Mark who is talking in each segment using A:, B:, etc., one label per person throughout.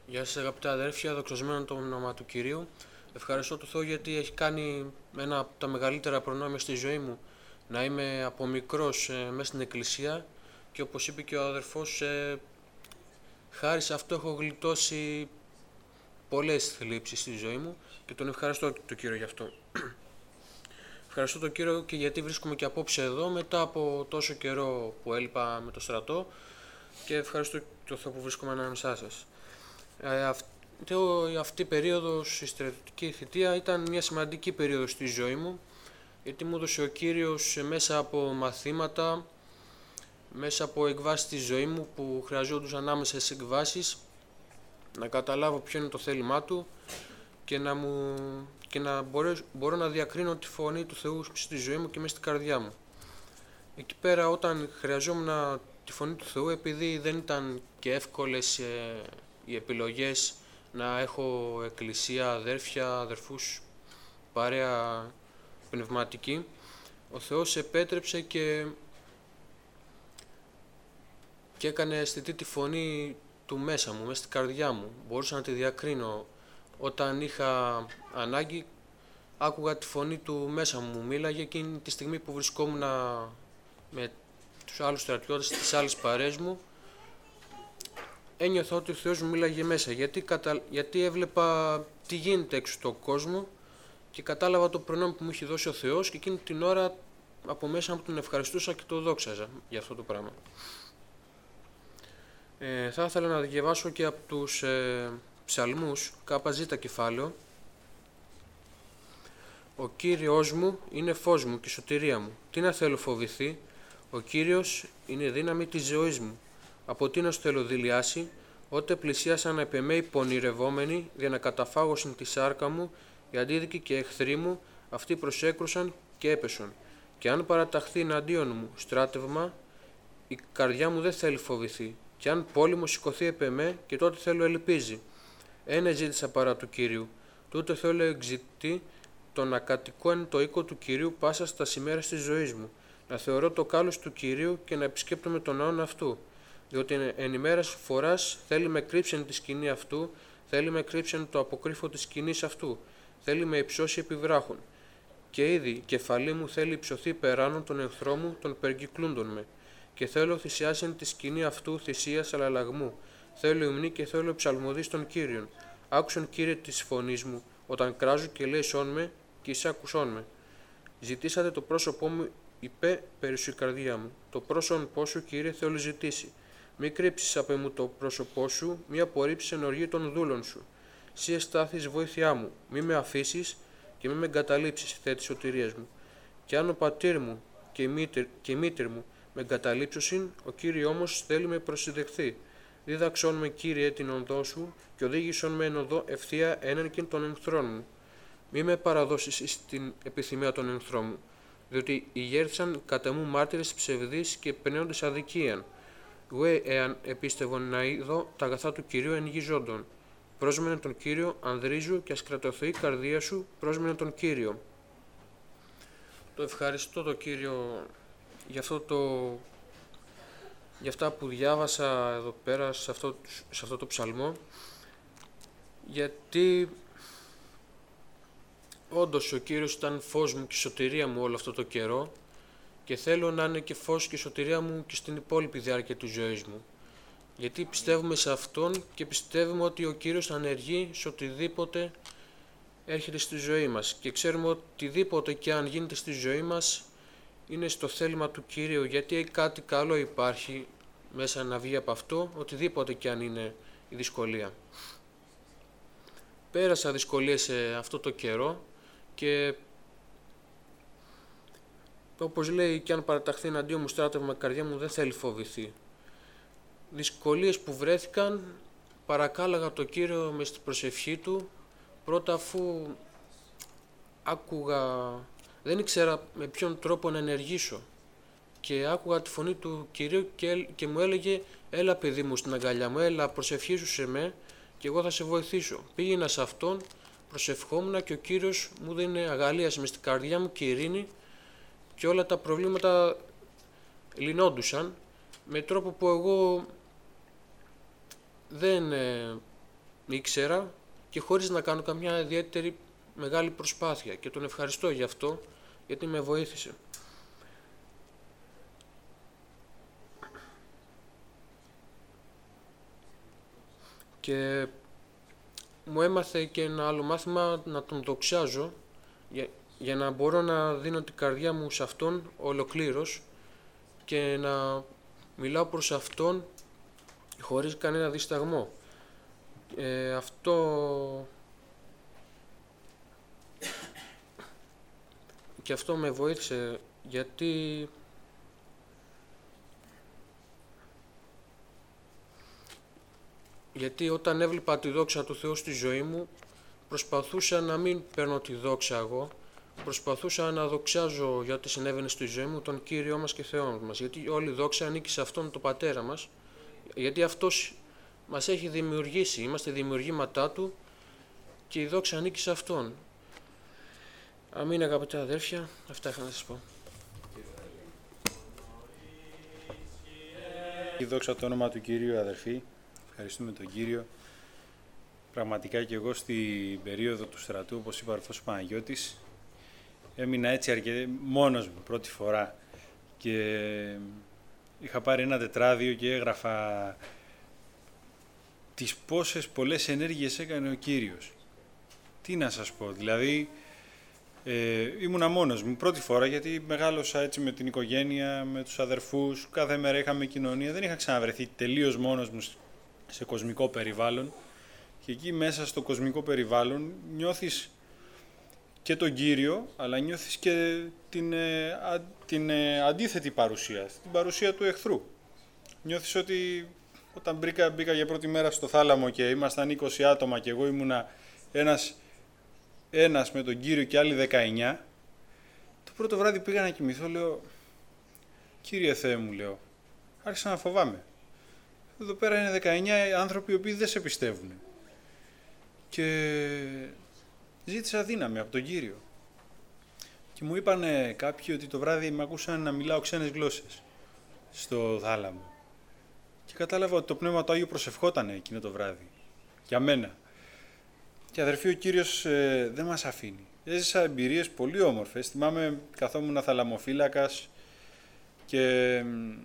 A: Γεια σας αγαπητά αδέρφια, δοξασμένο το όνομα του Κυρίου. Ευχαριστώ τον Θεό γιατί έχει κάνει ένα από τα μεγαλύτερα προνόμια στη ζωή μου να είμαι από μικρός μέσα στην εκκλησία και όπως είπε και ο αδερφός, χάρη σε αυτό έχω γλιτώσει πολλές θλίψεις στη ζωή μου και τον ευχαριστώ τον Κύριο γι' αυτό. Ευχαριστώ τον Κύριο και γιατί βρίσκομαι και απόψε εδώ μετά από τόσο καιρό που έλειπα με το στρατό και ευχαριστώ τον Θεό που βρίσκομαι ανάμεσά σας. Αυτή η περίοδος, η στρατιωτική θητεία ήταν μια σημαντική περίοδος στη ζωή μου γιατί μου έδωσε ο Κύριος μέσα από μαθήματα, μέσα από εκβάσεις της ζωή μου που χρειαζόντουσαν άμεσες εκβάσεις να καταλάβω ποιο είναι το θέλημά Του και να μπορώ να διακρίνω τη φωνή του Θεού στη ζωή μου και μέσα στην καρδιά μου. Εκεί πέρα όταν χρειαζόμουν τη φωνή του Θεού, επειδή δεν ήταν και εύκολες οι επιλογές να έχω εκκλησία, αδέρφια, αδερφούς, παρέα πνευματική, ο Θεός επέτρεψε και έκανε αισθητή τη φωνή Του μέσα μου, μέσα στην καρδιά μου. Μπορούσα να τη διακρίνω. Όταν είχα ανάγκη, άκουγα τη φωνή Του μέσα μου. Μίλαγε εκείνη τη στιγμή που βρισκόμουν με τους άλλους στρατιώτες, τις άλλες παρέες μου. Ένιωθα ότι ο Θεός μου μίλαγε μέσα, γιατί έβλεπα τι γίνεται έξω στον κόσμο και κατάλαβα το προνόμιο που μου είχε δώσει ο Θεός και εκείνη την ώρα από μέσα μου τον ευχαριστούσα και το δόξαζα για αυτό το πράγμα. Θα ήθελα να διαβάσω και από τους ψαλμούς, ΚΖ κεφάλαιο. Ο Κύριος μου είναι φως μου και σωτηρία μου. Τι να θέλω φοβηθεί, ο Κύριος είναι δύναμη της ζωής μου. Από τίνος θέλω δηλιάσει, ότε πλησίασαν επ' εμέ οι πονηρευόμενοι, για να καταφάγωσιν τη σάρκα μου, οι αντίδικοι και εχθροί μου, αυτοί προσέκρουσαν και έπεσον. Και αν παραταχθεί εναντίον μου στράτευμα, η καρδιά μου δεν θέλει φοβηθεί. Και αν πόλεμο σηκωθεί επ' εμέ, και τότε θέλω ελπίζει. Ένε ζήτησα παρά του Κυρίου, τούτε θέλω εξητή το να κατοικώ εν το οίκο του Κυρίου πάσα στα ημέρας της ζωής μου, να θεωρώ το κάλος του Κυρίου και να επισκέπτομαι τον ναόν αυτού. Διότι εν ημέρας φοράς θέλει με κρύψεν τη σκηνή αυτού, θέλει με κρύψεν το αποκρύφο της σκηνής αυτού, θέλει με υψώσει επιβράχων. Και ήδη κεφαλή μου θέλει υψωθεί περάνων των εχθρών μου, των περικυκλούντων με. Και θέλω θυσιάσεν τη σκηνή αυτού θυσίας αλλαλαγμού. Θέλω υμνή και θέλω ψαλμοδί των Κύριων. Άκουσον Κύριε της φωνής μου, όταν κράζω και λέει σών με, και εισάκουσόν με. Ζητήσατε το πρόσωπό μου, είπε περί σου η καρδιά μου. Το πρόσωπό σου, Κύριε, θέλω ζητήσει. Μη κρύψεις απ' εμού το πρόσωπό σου, μη απορρίψεις εν οργή των δούλων σου. Σύ εστάθης βοήθειά μου, μη με αφήσεις και μη με εγκαταλείψεις, θέτη σωτηρίας μου. Και αν ο πατήρ μου και η μήτηρ μου με εγκαταλείψωσιν, ο Κύριος όμως θέλει με προσυδεχθεί. Δίδαξόν με, Κύριε, την οδό σου και οδήγησον με εν οδό ευθεία ένανκιν των εχθρών μου. Μη με παραδώσεις στην επιθυμία των εχθρών μου, διότι ηγέρθησαν κατά μου μάρτυρες ψευδείς και πνέοντες αδικίαν. Γουέ εάν επίστευον να είδω τα αγαθά του Κυρίου εν γη ζώντων. Πρόσμενε τον Κύριο ανδρίζου και ας κρατωθεί η καρδία σου, πρόσμενε τον Κύριο. Το ευχαριστώ τον Κύριο για για αυτά που διάβασα εδώ πέρα σε αυτό το ψαλμό, γιατί όντως ο Κύριος ήταν φως μου και σωτηρία μου όλο αυτό το καιρό και θέλω να είναι και φως και σωτηρία μου και στην υπόλοιπη διάρκεια της ζωής μου. Γιατί πιστεύουμε σε Αυτόν και πιστεύουμε ότι ο Κύριος ανεργεί σε οτιδήποτε έρχεται στη ζωή μας και ξέρουμε ότι οτιδήποτε και αν γίνεται στη ζωή μας είναι στο θέλημα του Κυρίου, γιατί κάτι καλό υπάρχει μέσα να βγει από αυτό, οτιδήποτε και αν είναι η δυσκολία. Πέρασα δυσκολίες σε αυτό το καιρό και όπως λέει, και αν παραταχθεί εναντίον μου στράτευμα, η καρδιά μου δεν θέλει φοβηθεί. Δυσκολίες που βρέθηκαν, παρακάλαγα το Κύριο μες στην προσευχή Του, πρώτα αφού άκουγα, δεν ήξερα με ποιον τρόπο να ενεργήσω και άκουγα τη φωνή του Κυρίου και μου έλεγε, έλα παιδί μου στην αγκαλιά μου, έλα προσευχήσου σε με και εγώ θα σε βοηθήσω. Πήγαινα σε Αυτόν, προσευχόμουν και ο Κύριος μου δίνει αγαλίαση μες στην καρδιά μου και ειρήνη και όλα τα προβλήματα λυνόντουσαν με τρόπο που εγώ δεν ήξερα και χωρίς να κάνω καμιά ιδιαίτερη μεγάλη προσπάθεια, και τον ευχαριστώ γι' αυτό, γιατί με βοήθησε. Και μου έμαθε και ένα άλλο μάθημα, να τον δοξάζω, για να μπορώ να δίνω την καρδιά μου σε Αυτόν ολοκλήρως και να μιλάω προς Αυτόν χωρίς κανένα δισταγμό. Αυτό με βοήθησε, γιατί όταν έβλεπα τη δόξα του Θεού στη ζωή μου, προσπαθούσα να μην παίρνω τη δόξα εγώ, προσπαθούσα να δοξάζω για ό,τι συνέβαινε στη ζωή μου τον Κύριό μας και Θεό μας, γιατί όλη η δόξα ανήκει σε Αυτόν τον Πατέρα μας, γιατί Αυτός μας έχει δημιουργήσει, είμαστε δημιουργήματά Του και η δόξα ανήκει σε Αυτόν. Αμήν, αγαπητά αδέρφια, αυτά είχα να σας πω.
B: Η δόξα το όνομα του Κυρίου, αδερφοί. Ευχαριστούμε τον Κύριο. Πραγματικά και εγώ στην περίοδο του στρατού, όπως είπε ο αρφός Παναγιώτης, έμεινα έτσι μόνος μου πρώτη φορά και είχα πάρει ένα τετράδιο και έγραφα τις πόσες πολλές ενέργειες έκανε ο Κύριος. Τι να σας πω, δηλαδή ήμουνα μόνος μου πρώτη φορά, γιατί μεγάλωσα έτσι με την οικογένεια, με τους αδερφούς, κάθε μέρα είχαμε κοινωνία, δεν είχα ξαναβρεθεί τελείως μόνος μου σε κοσμικό περιβάλλον, και εκεί μέσα στο κοσμικό περιβάλλον νιώθεις και τον Κύριο, αλλά νιώθεις και την αντίθετη παρουσία, την παρουσία του εχθρού. Νιώθεις ότι όταν μπήκα για πρώτη μέρα στο θάλαμο και ήμασταν 20 άτομα και εγώ ήμουνα ένας με τον Κύριο και άλλοι 19, το πρώτο βράδυ πήγα να κοιμηθώ, λέω, Κύριε Θεέ μου, λέω, άρχισα να φοβάμαι. Εδώ πέρα είναι 19 άνθρωποι οι οποίοι δεν σε πιστεύουν. Και ζήτησα δύναμη από τον Κύριο. Και μου είπαν κάποιοι ότι το βράδυ με ακούσαν να μιλάω ξένες γλώσσες στο θάλαμο. Και κατάλαβα ότι το Πνεύμα του Άγιου προσευχόταν εκείνο το βράδυ. Για μένα. Και αδερφοί, ο Κύριος δεν μας αφήνει. Έζησα εμπειρίες πολύ όμορφες. Θυμάμαι, καθόμουν θαλαμοφύλακας και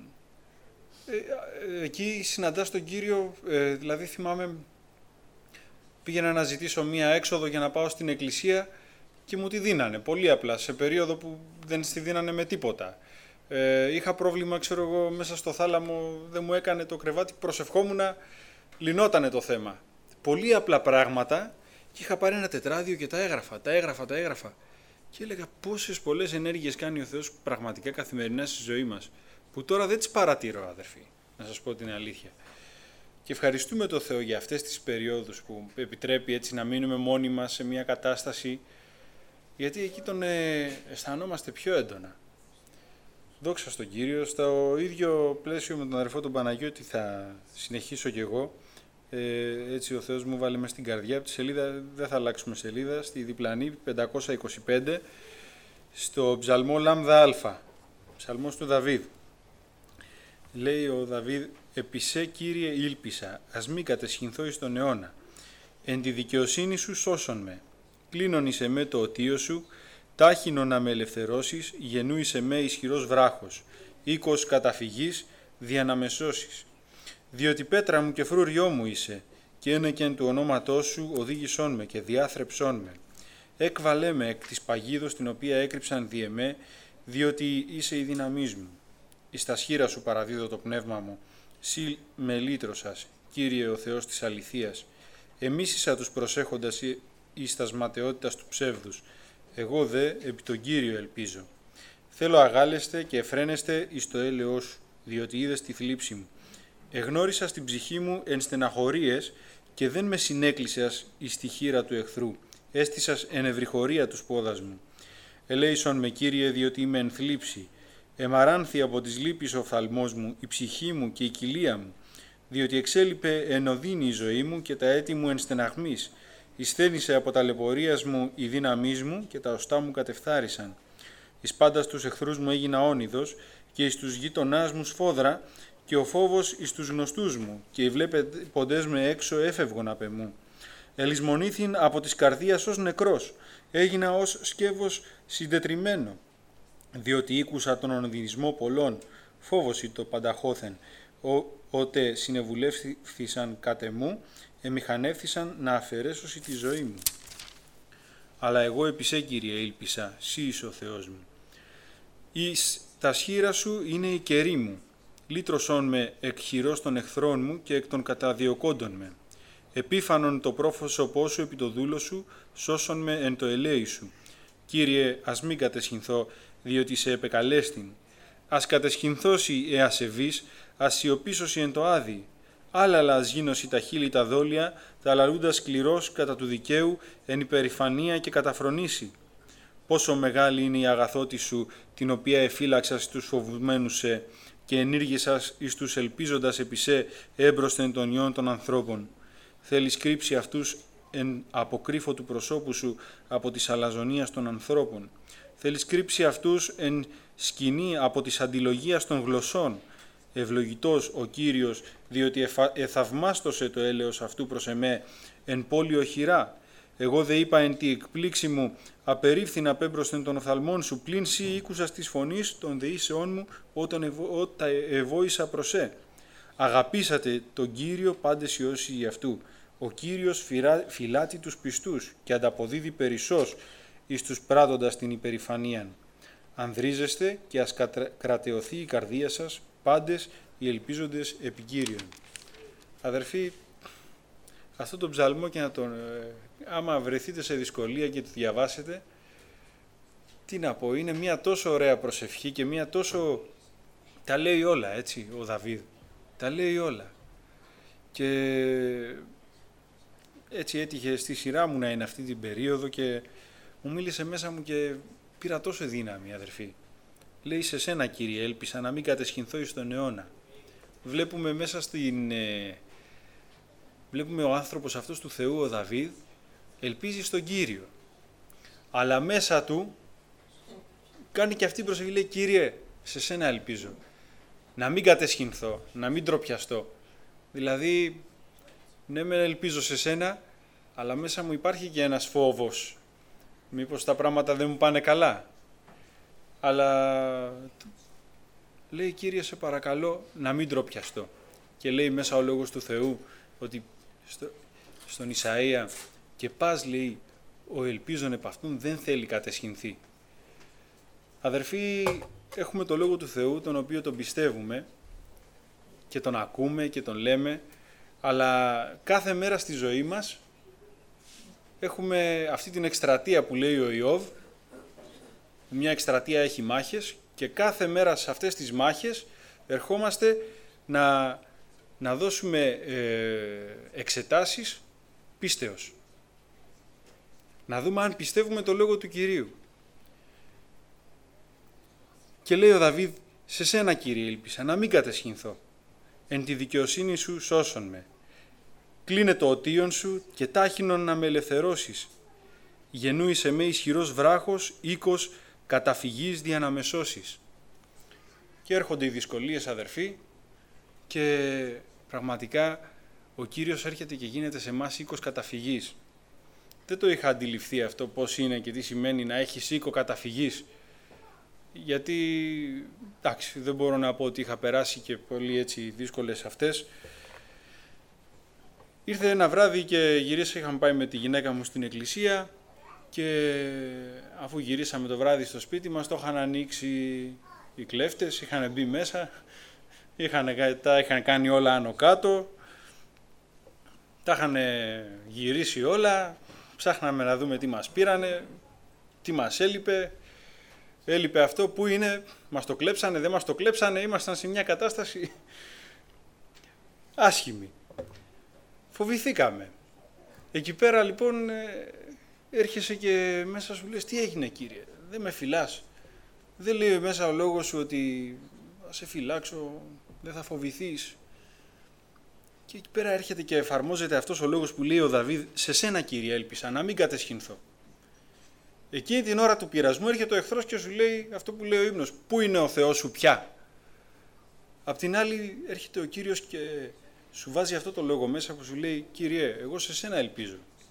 B: εκεί συναντάς τον Κύριο, δηλαδή θυμάμαι πήγαινα να ζητήσω μία έξοδο για να πάω στην εκκλησία και μου τη δίνανε, πολύ απλά, σε περίοδο που δεν στη δίνανε με τίποτα. Είχα πρόβλημα, ξέρω εγώ, μέσα στο θάλαμο, δεν μου έκανε το κρεβάτι, προσευχόμουνα, λυνότανε το θέμα. Πολύ απλά πράγματα, και είχα πάρει ένα τετράδιο και τα έγραφα. Και έλεγα πόσες πολλές ενέργειες κάνει ο Θεός πραγματικά καθημερινά στη ζωή μας, που τώρα δεν τις παρατηρώ, αδερφοί, να σας πω την αλήθεια. Και ευχαριστούμε τον Θεό για αυτές τις περιόδους που επιτρέπει έτσι να μείνουμε μόνοι μας σε μια κατάσταση, γιατί εκεί τον αισθανόμαστε πιο έντονα. Δόξα στον Κύριο. Στο ίδιο πλαίσιο με τον αδερφό τον Παναγιώτη θα συνεχίσω κι εγώ. Έτσι ο Θεός μου βάλε μες στην καρδιά, από τη σελίδα, δεν θα αλλάξουμε σελίδα, στη διπλανή 525, στο ψαλμό Λάμδα Α, ψαλμός του Δαβίδ. Λέει ο Δαβίδ, «Επί σε, Κύριε, ήλπισα, ας μη κατεσχυνθώ εις τον αιώνα. Εν τη δικαιοσύνη σου σώσον με. Κλείνον εις εμέ το οτίο σου, τάχινον να με ελευθερώσεις, γεννού εις εμέ ισχυρός βράχος, οίκος καταφυγής, δια να με σώσεις. Διότι πέτρα μου και φρούριό μου είσαι, και ένεκεν του ονόματός σου οδήγησόν με και διάθρεψόν με. Έκβαλέ με εκ της παγίδος την οποία έκρυψαν δι' εμέ, διότι είσαι η δύναμής μου. Εις τα σχήρα σου παραδίδω το πνεύμα μου, σύ με λύτρωσας, Κύριε ο Θεός της αληθείας. Εμίσησα τους προσέχοντας εις τας ματαιότητας του ψεύδους, εγώ δε επί τον Κύριο ελπίζω. Θέλω αγάλεστε και εφραίνεστε εις το έλεος σου, διότι είδες τη θλίψη μου. Εγνώρισα στην ψυχή μου εν στεναχωρίες και δεν με συνέκλεισας εις τη χείρα του εχθρού, έστησας εν ευρυχωρία τους πόδας μου. Ελέησον με, Κύριε, διότι είμαι εν θλίψη. Εμαράνθη από τις λύπης ο οφθαλμός μου, η ψυχή μου και η κοιλία μου, διότι εξέλιπε εν οδύνη η ζωή μου και τα έτη μου εν στεναχμής. Ισθένησε από ταλαιπωρίας μου η δύναμής μου και τα οστά μου κατεφθάρισαν. Εις πάντα στους εχθρούς μου έγινα όνειδος και εις τους γείτονάς μου σφόδρα και ο φόβος εις τους γνωστούς μου και οι βλέποντές με έξω έφευγον απ' εμού. Ελισμονήθην από της καρδίας ως νεκρός, έγινα ως σκεύος συντετριμένο, διότι ήκουσα τον ονειδισμό πολλών, φόβος το πανταχώθεν, ότε συνεβουλεύθησαν κατ' εμού, εμηχανεύθησαν να αφαιρέσω τη ζωή μου. Αλλά εγώ επισέ, Κύριε, ήλπισα, σύ είσαι ο Θεός μου. Εις τα σχήρα σου είναι η κερί μου, λύτρωσόν με εκ χειρός των εχθρών μου και εκ των καταδιωκόντων με. Επίφανον το πρόσωπό σου επί το δούλο σου, σώσον με εν το ελέη σου. Κύριε, ας μην κατεσχυνθώ, διότι σε επεκαλέστην. Ας κατεσχυνθώσει εασεβής, ας σιωπήσωσι εν το άδει. Άλλαλα ας γίνωσι τα χείλη τα δόλια, τα λαλούντα σκληρός κατά του δικαίου, εν υπερηφανία και καταφρονήσει. Πόσο μεγάλη είναι η αγαθότη σου, την οποία εφύλαξας στους φοβουμένους σε, και ενήργησας εις τους ελπίζοντας επί σε έμπροσθεν των ιών των ανθρώπων. Θέλεις κρύψει αυτούς εν αποκρύφω του προσώπου σου από της αλαζονίας των ανθρώπων. Θέλεις κρύψει αυτούς εν σκηνή από της αντιλογίας των γλωσσών. Ευλογητός ο Κύριος, διότι εθαυμάστοσε το έλεος αυτού προς εμέ εν πόλη οχυρά. Εγώ δε είπα εν τη εκπλήξη μου, απερίφθην απέμπροσθεν των οφθαλμών σου, πλην σύ ήκουσας της φωνής των δεήσεών μου όταν ευόησα προς σε. Αγαπήσατε τον Κύριο πάντες οι όσοι αυτού. Ο Κύριος φυλάτει τους πιστούς και ανταποδίδει περισσός εις τους πράττοντας την υπερηφανίαν. Ανδρίζεστε και ας κρατεωθεί η καρδία σας πάντες οι ελπίζοντες επί Κύριον. Αδερφοί, αυτό τον ψαλμό και να τον... άμα βρεθείτε σε δυσκολία και το διαβάσετε, τι να πω, είναι μια τόσο ωραία προσευχή και μια τόσο... Τα λέει όλα, έτσι, ο Δαβίδ. Τα λέει όλα. Και έτσι έτυχε στη σειρά μου να είναι αυτή την περίοδο και μου μίλησε μέσα μου και πήρα τόσο δύναμη, αδερφοί. Λέει, σε σένα, Κύριε, έλπισα να μην κατεσχυνθώ εις τον αιώνα. Βλέπουμε μέσα στην... Βλέπουμε ο άνθρωπος αυτός του Θεού, ο Δαβίδ, ελπίζει στον Κύριο. Αλλά μέσα του κάνει και αυτή την προσευχή, λέει, Κύριε, σε σένα ελπίζω. Να μην κατεσχυνθώ, να μην ντροπιαστώ. Δηλαδή, ναι, με ελπίζω σε σένα, αλλά μέσα μου υπάρχει και ένας φόβος. Μήπως τα πράγματα δεν μου πάνε καλά. Αλλά λέει, Κύριε, σε παρακαλώ να μην ντροπιαστώ. Και λέει μέσα ο Λόγος του Θεού ότι στον Ισαΐα και πας, λέει, ο ελπίζων επ' αυτούν δεν θέλει κατεσχυνθεί. Αδερφοί, έχουμε το Λόγο του Θεού, τον οποίο τον πιστεύουμε και τον ακούμε και τον λέμε, αλλά κάθε μέρα στη ζωή μας έχουμε αυτή την εκστρατεία που λέει ο Ιώβ. Μια εκστρατεία έχει μάχες και κάθε μέρα σε αυτές τις μάχες ερχόμαστε να δώσουμε εξετάσεις πίστεως. Να δούμε αν πιστεύουμε το Λόγο του Κυρίου. Και λέει ο Δαβίδ, σε σένα, Κύριε, ήλπισα να μην κατεσχυνθώ. Εν τη δικαιοσύνη σου σώσον με. Κλείνε το οτίον σου και τάχινον να με ελευθερώσεις. Γεννούει σε με ισχυρός βράχος, οίκος, καταφυγής δια να με σώσεις. Και έρχονται οι δυσκολίες, αδερφοί, και πραγματικά ο Κύριος έρχεται και γίνεται σε εμάς οίκος καταφυγής. Δεν το είχα αντιληφθεί αυτό πώς είναι και τι σημαίνει να έχεις οίκο καταφυγής. Γιατί, εντάξει, δεν μπορώ να πω ότι είχα περάσει και πολύ έτσι δύσκολες αυτές. Ήρθε ένα βράδυ και είχαμε πάει με τη γυναίκα μου στην εκκλησία και αφού γυρίσαμε το βράδυ στο σπίτι μας, το είχαν ανοίξει οι κλέφτες, είχαν μπει μέσα, τα είχαν κάνει όλα άνω κάτω, τα είχαν γυρίσει όλα, ψάχναμε να δούμε τι μας πήρανε, τι μας έλειπε. Έλειπε αυτό, πού είναι, μας το κλέψανε, δεν μας το κλέψανε, ήμασταν σε μια κατάσταση άσχημη. Φοβηθήκαμε. Εκεί πέρα λοιπόν έρχεσαι και μέσα σου λες, τι έγινε, Κύριε, δεν με φυλάς. Δεν λέει μέσα ο Λόγος σου ότι θα σε φυλάξω, δεν θα φοβηθείς. Και εκεί πέρα έρχεται και εφαρμόζεται αυτός ο λόγος που λέει ο Δαβίδ, σε σένα, Κύριε, έλπισα να μην κατεσχυνθώ. Εκείνη την ώρα του πειρασμού έρχεται ο εχθρός και σου λέει αυτό που λέει ο ύμνος. Πού είναι ο Θεός σου πια? Απ' την άλλη έρχεται ο Κύριος και σου βάζει αυτό το λόγο μέσα που σου λέει, Κύριε, εγώ σε σένα ελπίζω.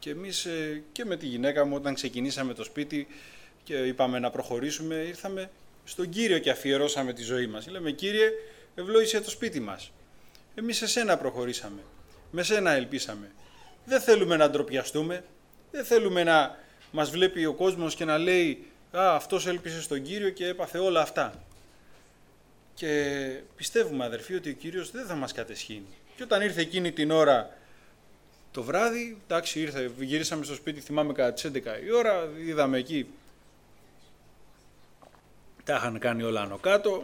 B: Και εμείς και με τη γυναίκα μου όταν ξεκινήσαμε το σπίτι και είπαμε να προχωρήσουμε, ήρθαμε στον Κύριο και αφιερώσαμε τη ζωή μας. Λέμε, Κύριε, ευλόγησε το σπίτι μας. Εμείς σε σένα προχωρήσαμε. Με σένα ελπίσαμε. Δεν θέλουμε να ντροπιαστούμε. Δεν θέλουμε να μας βλέπει ο κόσμος και να λέει αυτός έλπισε στον Κύριο και έπαθε όλα αυτά. Και πιστεύουμε, αδερφοί, ότι ο Κύριος δεν θα μας κατεσχύνει. Και όταν ήρθε εκείνη την ώρα το βράδυ, εντάξει, γυρίσαμε στο σπίτι, θυμάμαι κατά τις 11 η ώρα, είδαμε εκεί, τα είχαν κάνει όλα άνω κάτω,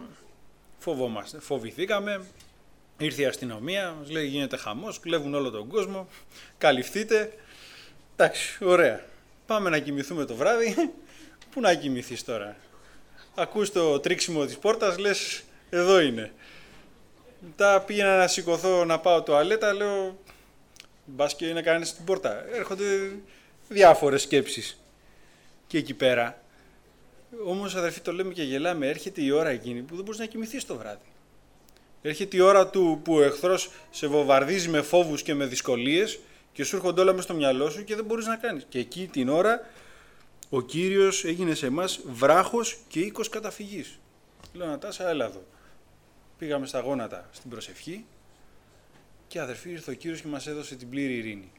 B: φοβηθήκαμε, ήρθε η αστυνομία, μας λέει γίνεται χαμός, κλέβουν όλο τον κόσμο, καλυφθείτε, εντάξει, ωραία. Πάμε να κοιμηθούμε το βράδυ, πού να κοιμηθείς τώρα. Ακούς το τρίξιμο της πόρτας, λες εδώ είναι. Μετά πήγαινα να σηκωθώ να πάω τουαλέτα, λέω μπας και είναι κανένας στην πόρτα. Έρχονται διάφορες σκέψεις. Και εκεί πέρα, όμως αδερφοί το λέμε και γελάμε, έρχεται η ώρα εκείνη που δεν μπορείς να κοιμηθείς το βράδυ. Έρχεται η ώρα του που ο εχθρός σε βομβαρδίζει με φόβους και με δυσκολίες και σου έρχονται όλα μες στο μυαλό σου και δεν μπορείς να κάνεις. Και εκεί την ώρα ο Κύριος έγινε σε εμάς βράχος και οίκος καταφυγής. Λέω Νατάσα, έλα εδώ. Πήγαμε στα γόνατα στην προσευχή και αδερφοί ήρθε ο Κύριος και μας έδωσε την πλήρη ειρήνη.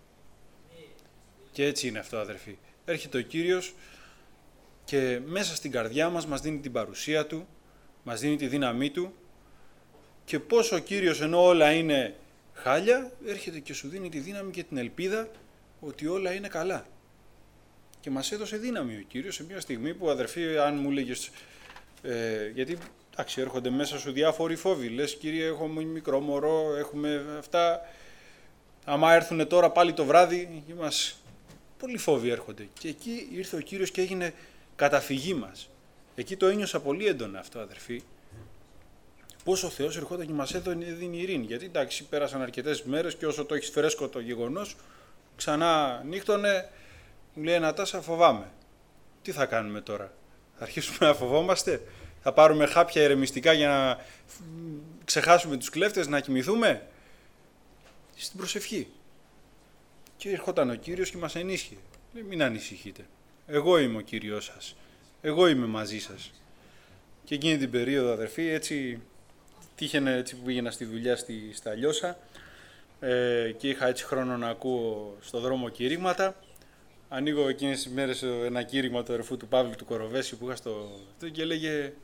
B: Και έτσι είναι αυτό αδερφοί. Έρχεται ο Κύριος και μέσα στην καρδιά μας δίνει την παρουσία Του, μας δίνει τη δύναμή Του και πόσο ο Κύριος ενώ όλα είναι χάλια έρχεται και σου δίνει τη δύναμη και την ελπίδα ότι όλα είναι καλά. Και μας έδωσε δύναμη ο Κύριος σε μια στιγμή που αδερφοί αν μου λέγες γιατί εντάξει, έρχονται μέσα σου διάφοροι φόβοι. Λες, Κύριε, έχουμε μικρό μωρό, έχουμε αυτά. Άμα έρθουν τώρα πάλι το βράδυ, πολλοί φόβοι έρχονται. Και εκεί ήρθε ο Κύριος και έγινε καταφυγή μας. Εκεί το ένιωσα πολύ έντονα αυτό, αδερφοί. Πώς ο Θεός ερχόταν και μας έδινε ειρήνη. Γιατί εντάξει, πέρασαν αρκετές μέρες και όσο το έχεις φρέσκο το γεγονός, ξανά νύχτωνε, μου λέει Νατάσα, φοβάμαι. Τι θα κάνουμε τώρα, θα αρχίσουμε να φοβόμαστε. Θα πάρουμε χάπια ηρεμιστικά για να ξεχάσουμε τους κλέφτες, να κοιμηθούμε. Στην προσευχή. Και ερχόταν ο Κύριος και μας ενίσχυε. Λέει, μην ανησυχείτε. Εγώ είμαι ο Κύριος σας. Εγώ είμαι μαζί σας. Και εκείνη την περίοδο, αδερφοί, έτσι τύχαινε έτσι που πήγαινα στη δουλειά στα Λιώσα και είχα έτσι χρόνο να ακούω στο δρόμο κηρύγματα. Ανοίγω εκείνες τις μέρες ένα κήρυγμα του αδερφού του Παύλου του Κοροβέση που είχα και έλεγε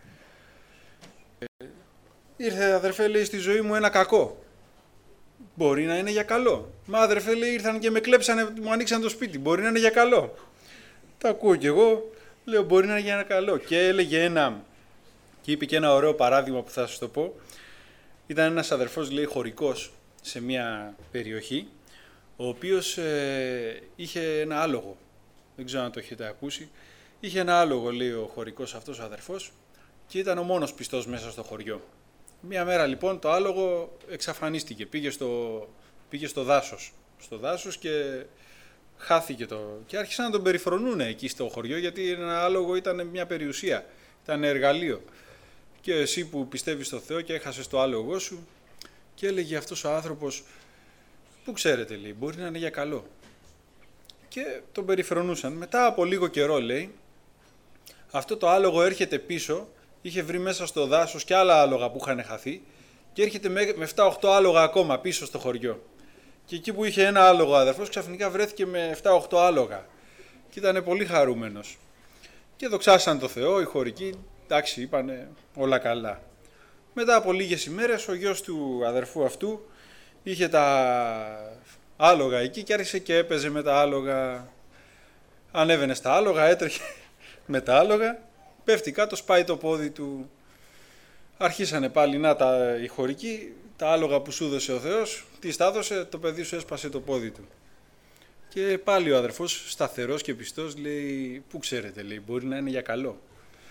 B: ήρθε αδερφέ λέει στη ζωή μου ένα κακό. Μπορεί να είναι για καλό. Μα αδερφέ λέει ήρθαν και με κλέψανε, μου ανοίξαν το σπίτι. Μπορεί να είναι για καλό. Τα ακούω κι εγώ, λέω μπορεί να είναι για ένα καλό. Και έλεγε και είπε και ένα ωραίο παράδειγμα που θα σας το πω. Ήταν ένας αδερφός λέει χωρικός σε μια περιοχή ο οποίος είχε ένα άλογο. Δεν ξέρω αν το έχετε ακούσει. Είχε ένα άλογο, λέει ο χωρικός αυτός ο αδερφός, και ήταν ο μόνος πιστός μέσα στο χωριό. Μία μέρα λοιπόν το άλογο εξαφανίστηκε. Πήγε στο δάσος. Στο δάσος και χάθηκε και άρχισαν να τον περιφρονούν εκεί στο χωριό γιατί ένα άλογο ήταν μια περιουσία. Ήταν εργαλείο. Και εσύ που πιστεύεις στο Θεό και έχασες το άλογο σου και έλεγε αυτός ο άνθρωπος που ξέρετε λέει, μπορεί να είναι για καλό. Και τον περιφρονούσαν. Μετά από λίγο καιρό λέει, αυτό το άλογο έρχεται πίσω, είχε βρει μέσα στο δάσος και άλλα άλογα που είχαν χαθεί και έρχεται με 7-8 άλογα ακόμα πίσω στο χωριό. Και εκεί που είχε ένα άλογο αδερφός ξαφνικά βρέθηκε με 7-8 άλογα και ήταν πολύ χαρούμενος. Και δοξάσαν το Θεό, οι χωρικοί, εντάξει είπανε όλα καλά. Μετά από λίγες ημέρες ο γιος του αδερφού αυτού είχε τα άλογα εκεί και άρχισε και έπαιζε με τα άλογα. Ανέβαινε στα άλογα, έτρεχε με τα άλογα, πέφτει κάτω, σπάει το πόδι του. Αρχίσανε πάλι οι χωρικοί, τα άλογα που σου δώσε ο Θεός, τι στα έδωσε, το παιδί σου έσπασε το πόδι του. Και πάλι ο αδερφός σταθερός και πιστός λέει, πού ξέρετε λέει, μπορεί να είναι για καλό.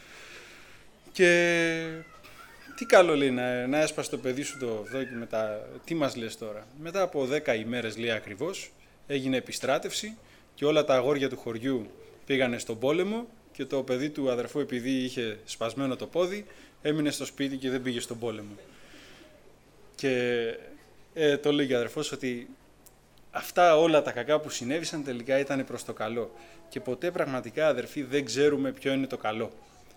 B: Και τι καλό λέει να έσπασε το παιδί σου το δόκι μετά, τι μας λες τώρα. Μετά από 10 ημέρες λέει ακριβώς, έγινε επιστράτευση και όλα τα αγόρια του χωριού πήγανε στον πόλεμο και το παιδί του αδερφού επειδή είχε σπασμένο το πόδι έμεινε στο σπίτι και δεν πήγε στον πόλεμο. Και το λέει ο αδερφός ότι αυτά όλα τα κακά που συνέβησαν τελικά ήταν προς το καλό. Και ποτέ πραγματικά, αδερφοί, δεν ξέρουμε ποιο είναι το καλό.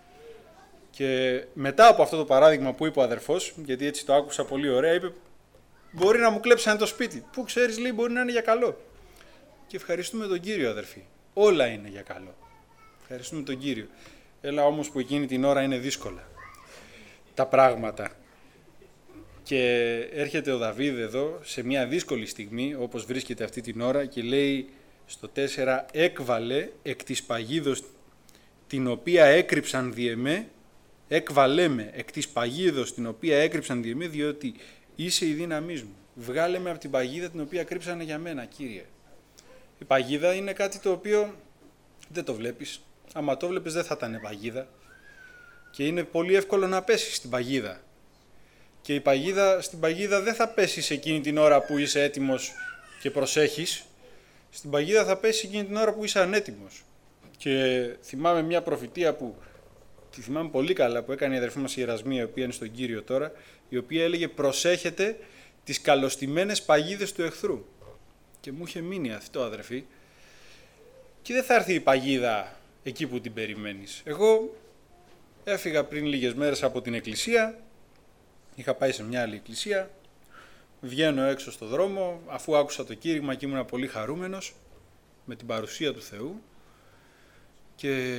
B: Και μετά από αυτό το παράδειγμα που είπε ο αδερφός, γιατί έτσι το άκουσα πολύ ωραία, είπε: μπορεί να μου κλέψανε το σπίτι. Πού ξέρεις, λέει, μπορεί να είναι για καλό. Και ευχαριστούμε τον Κύριο, αδερφοί. Όλα είναι για καλό. Ευχαριστούμε τον Κύριο. Έλα όμως που εκείνη την ώρα είναι δύσκολα τα πράγματα. Και έρχεται ο Δαβίδ εδώ σε μια δύσκολη στιγμή, όπως βρίσκεται αυτή την ώρα, και λέει στο 4: έκβαλε εκ της παγίδος την οποία έκρυψαν διεμέ, έκβαλέ με εκ της παγίδος την οποία έκρυψαν διεμέ, διότι είσαι η δύναμή μου. Βγάλε με από την παγίδα την οποία κρύψανε για μένα, Κύριε. Η παγίδα είναι κάτι το οποίο δεν το βλέπεις. Άμα το βλέπεις δεν θα ήταν παγίδα. Και είναι πολύ εύκολο να πέσεις στην παγίδα. Και στην παγίδα δεν θα πέσεις εκείνη την ώρα που είσαι έτοιμος και προσέχεις. Στην παγίδα θα πέσεις εκείνη την ώρα που είσαι ανέτοιμος. Και θυμάμαι μια προφητεία που τη θυμάμαι πολύ καλά, που έκανε η αδερφή μας η Ερασμία, η οποία είναι στον Κύριο τώρα, η οποία έλεγε: προσέχετε τις καλωστημένες παγίδες του εχθρού. Και μου είχε μείνει αυτό, αδερφή. Και δεν θα έρθει η παγίδα εκεί που την περιμένεις. Εγώ έφυγα πριν λίγες μέρες από την εκκλησία, είχα πάει σε μια άλλη εκκλησία, βγαίνω έξω στο δρόμο, αφού άκουσα το κήρυγμα και ήμουν πολύ χαρούμενος με την παρουσία του Θεού, και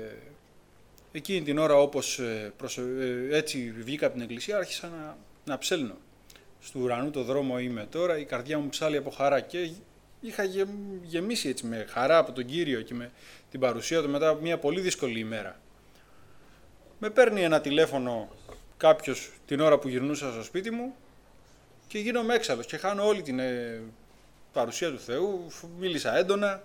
B: εκείνη την ώρα, όπως έτσι βγήκα από την εκκλησία, άρχισα να ψέλνω. Στου ουρανού το δρόμο είμαι τώρα, η καρδιά μου ψάλλει από χαρά, και είχα γεμίσει έτσι με χαρά από τον Κύριο και με την παρουσία του μετά από μια πολύ δύσκολη ημέρα. Με παίρνει ένα τηλέφωνο κάποιος την ώρα που γυρνούσα στο σπίτι μου και γίνομαι έξαλλος και χάνω όλη την παρουσία του Θεού, μίλησα έντονα,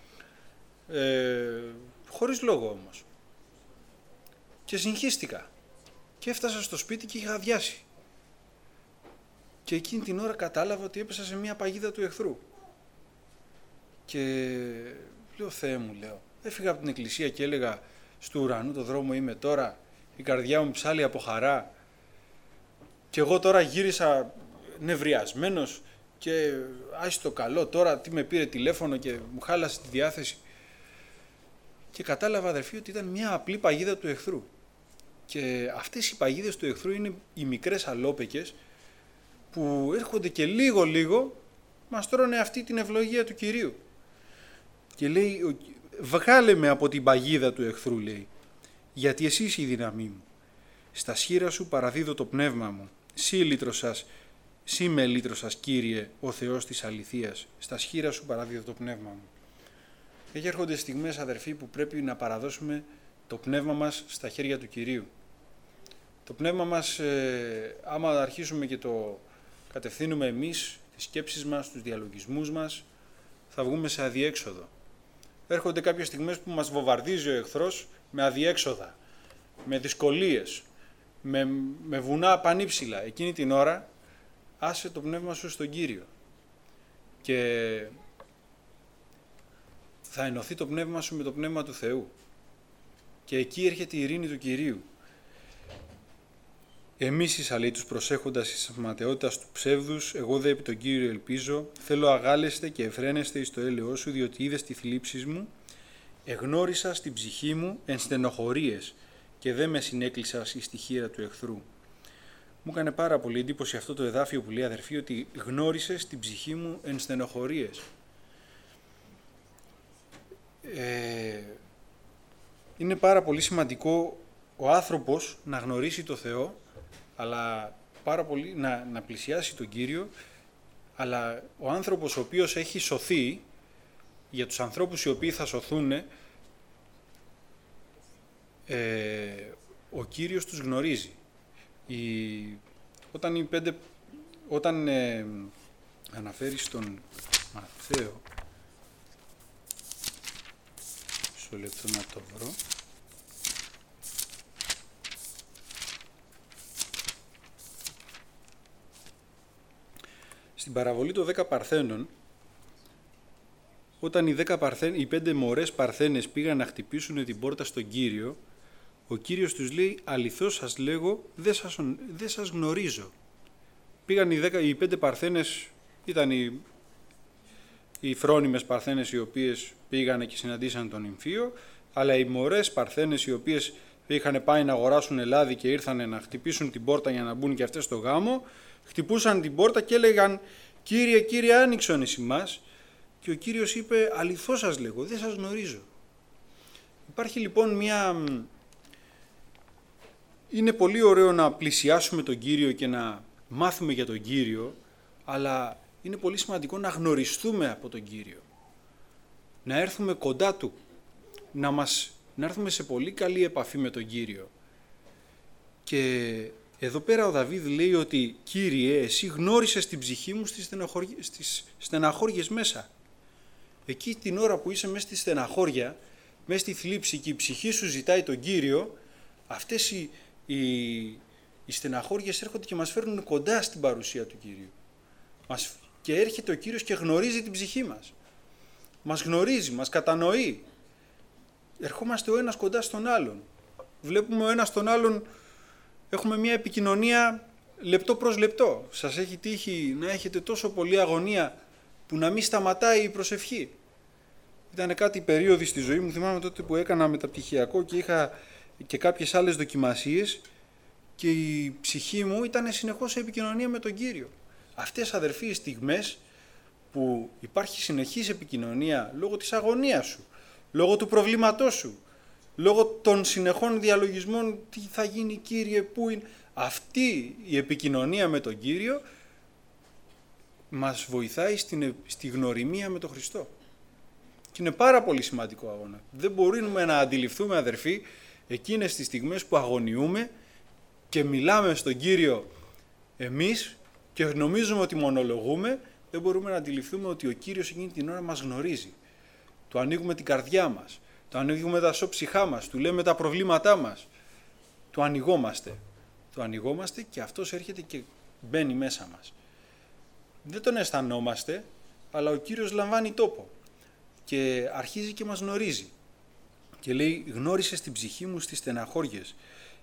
B: χωρίς λόγο όμως. Και συγχύστηκα και έφτασα στο σπίτι και είχα αδειάσει. Και εκείνη την ώρα κατάλαβα ότι έπεσα σε μια παγίδα του εχθρού. Και λέω: Θεέ μου, λέω, έφυγα από την εκκλησία και έλεγα στου ουρανού το δρόμο είμαι τώρα, η καρδιά μου ψάλλει από χαρά, και εγώ τώρα γύρισα νευριασμένος και άσχει το καλό, τώρα τι με πήρε τηλέφωνο και μου χάλασε τη διάθεση. Και κατάλαβα, αδερφοί, ότι ήταν μια απλή παγίδα του εχθρού. Και αυτές οι παγίδες του εχθρού είναι οι μικρές αλόπεκες που έρχονται και λίγο μας τρώνε αυτή την ευλογία του Κυρίου. Και λέει: βγάλε με από την παγίδα του εχθρού, λέει, γιατί εσύ είσαι η δύναμή μου. Στα σχήρα σου παραδίδω το πνεύμα μου. Σύ με λύτρωσας, Κύριε, ο Θεός της αληθείας. Στα σχήρα σου παραδίδω το πνεύμα μου. Και έρχονται στιγμές, αδερφοί, που πρέπει να παραδώσουμε το πνεύμα μας στα χέρια του Κυρίου. Το πνεύμα μας, άμα αρχίσουμε και το κατευθύνουμε εμείς, τις σκέψεις μας, τους διαλογισμούς μας, θα βγούμε σε αδιέξοδο. Έρχονται κάποιες στιγμές που μας βομβαρδίζει ο εχθρός με αδιέξοδα, με δυσκολίες, με βουνά πανύψηλα. Εκείνη την ώρα άσε το πνεύμα σου στον Κύριο και θα ενωθεί το πνεύμα σου με το πνεύμα του Θεού. Και εκεί έρχεται η ειρήνη του Κυρίου. Εμείς εις αλήτους προσέχοντας εις ματαιότητας του ψεύδους, εγώ δε επί τον Κύριο ελπίζω, θέλω αγάλεστε και εφραίνεστε εις το έλεος σου, διότι είδες τη θλίψη μου, εγνώρισα στην ψυχή μου εν στενοχωρίες και δεν με συνέκλεισας εις τη χείρα του εχθρού. Μου έκανε πάρα πολύ εντύπωση αυτό το εδάφιο που λέει, αδερφοί, ότι γνώρισες την ψυχή μου εν στενοχωρίες. Είναι πάρα πολύ σημαντικό ο άνθρωπος να γνωρίσει το Θεό, αλλά πάρα πολύ να πλησιάσει τον Κύριο, αλλά ο άνθρωπος ο οποίος έχει σωθεί, για τους ανθρώπους οι οποίοι θα σωθούν, ο Κύριος τους γνωρίζει. Όταν αναφέρει στον Ματθαίο, μισό λεπτό να το βρω, στην παραβολή των 10 Παρθένων, όταν οι 5 μωρές Παρθένες πήγαν να χτυπήσουν την πόρτα στον Κύριο, ο Κύριος τους λέει, αληθώς σας λέγω, δεν σας γνωρίζω. Πήγαν οι 5 Παρθένες, ήταν οι φρόνιμες παρθένες οι οποίες πήγανε και συναντήσαν τον νυμφίο, αλλά οι μωρές παρθένες οι οποίες είχαν πάει να αγοράσουν λάδι και ήρθαν να χτυπήσουν την πόρτα για να μπουν και αυτές στο γάμο, χτυπούσαν την πόρτα και έλεγαν «Κύριε, Κύριε, άνοιξον εις ημάς». Και ο Κύριος είπε «Αληθώς σας λέγω, δεν σας γνωρίζω». Υπάρχει λοιπόν είναι πολύ ωραίο να πλησιάσουμε τον Κύριο και να μάθουμε για τον Κύριο, αλλά είναι πολύ σημαντικό να γνωριστούμε από τον Κύριο. Να έρθουμε κοντά Του, να έρθουμε σε πολύ καλή επαφή με τον Κύριο. Και εδώ πέρα ο Δαβίδ λέει ότι «Κύριε, εσύ γνώρισες την ψυχή μου στις στεναχώριες μέσα». Εκεί την ώρα που είσαι μέσα στη στεναχώρια, μέσα στη θλίψη και η ψυχή σου ζητάει τον Κύριο, αυτές οι στεναχώριες έρχονται και μας φέρνουν κοντά στην παρουσία του Κύριου. Και έρχεται ο Κύριος και γνωρίζει την ψυχή μας. Μας γνωρίζει, μας κατανοεί. Ερχόμαστε ο ένας κοντά στον άλλον. Βλέπουμε ο ένας τον άλλον, έχουμε μια επικοινωνία λεπτό προς λεπτό. Σας έχει τύχει να έχετε τόσο πολλή αγωνία που να μην σταματάει η προσευχή? Ήταν κάτι περίοδοι στη ζωή μου, θυμάμαι τότε που έκανα μεταπτυχιακό και είχα και κάποιες άλλες δοκιμασίες και η ψυχή μου ήταν συνεχώς σε επικοινωνία με τον Κύριο. Αυτές, αδερφοί, οι στιγμές που υπάρχει συνεχής επικοινωνία λόγω της αγωνίας σου, λόγω του προβλήματός σου, λόγω των συνεχών διαλογισμών, τι θα γίνει Κύριε, πού είναι, αυτή η επικοινωνία με τον Κύριο μας βοηθάει στη γνωριμία με τον Χριστό. Και είναι πάρα πολύ σημαντικό αγώνα. Δεν μπορούμε να αντιληφθούμε, αδερφοί, εκείνες τις στιγμές που αγωνιούμε και μιλάμε στον Κύριο εμείς και νομίζουμε ότι μονολογούμε, δεν μπορούμε να αντιληφθούμε ότι ο Κύριος εκείνη την ώρα μας γνωρίζει. Του ανοίγουμε την καρδιά μας, του ανοίγουμε τα σώψυχά μας, του λέμε τα προβλήματά μας, του ανοιγόμαστε. Του ανοιγόμαστε και αυτός έρχεται και μπαίνει μέσα μας. Δεν τον αισθανόμαστε, αλλά ο Κύριος λαμβάνει τόπο και αρχίζει και μας γνωρίζει. Και λέει γνώρισες την ψυχή μου στις στεναχώριες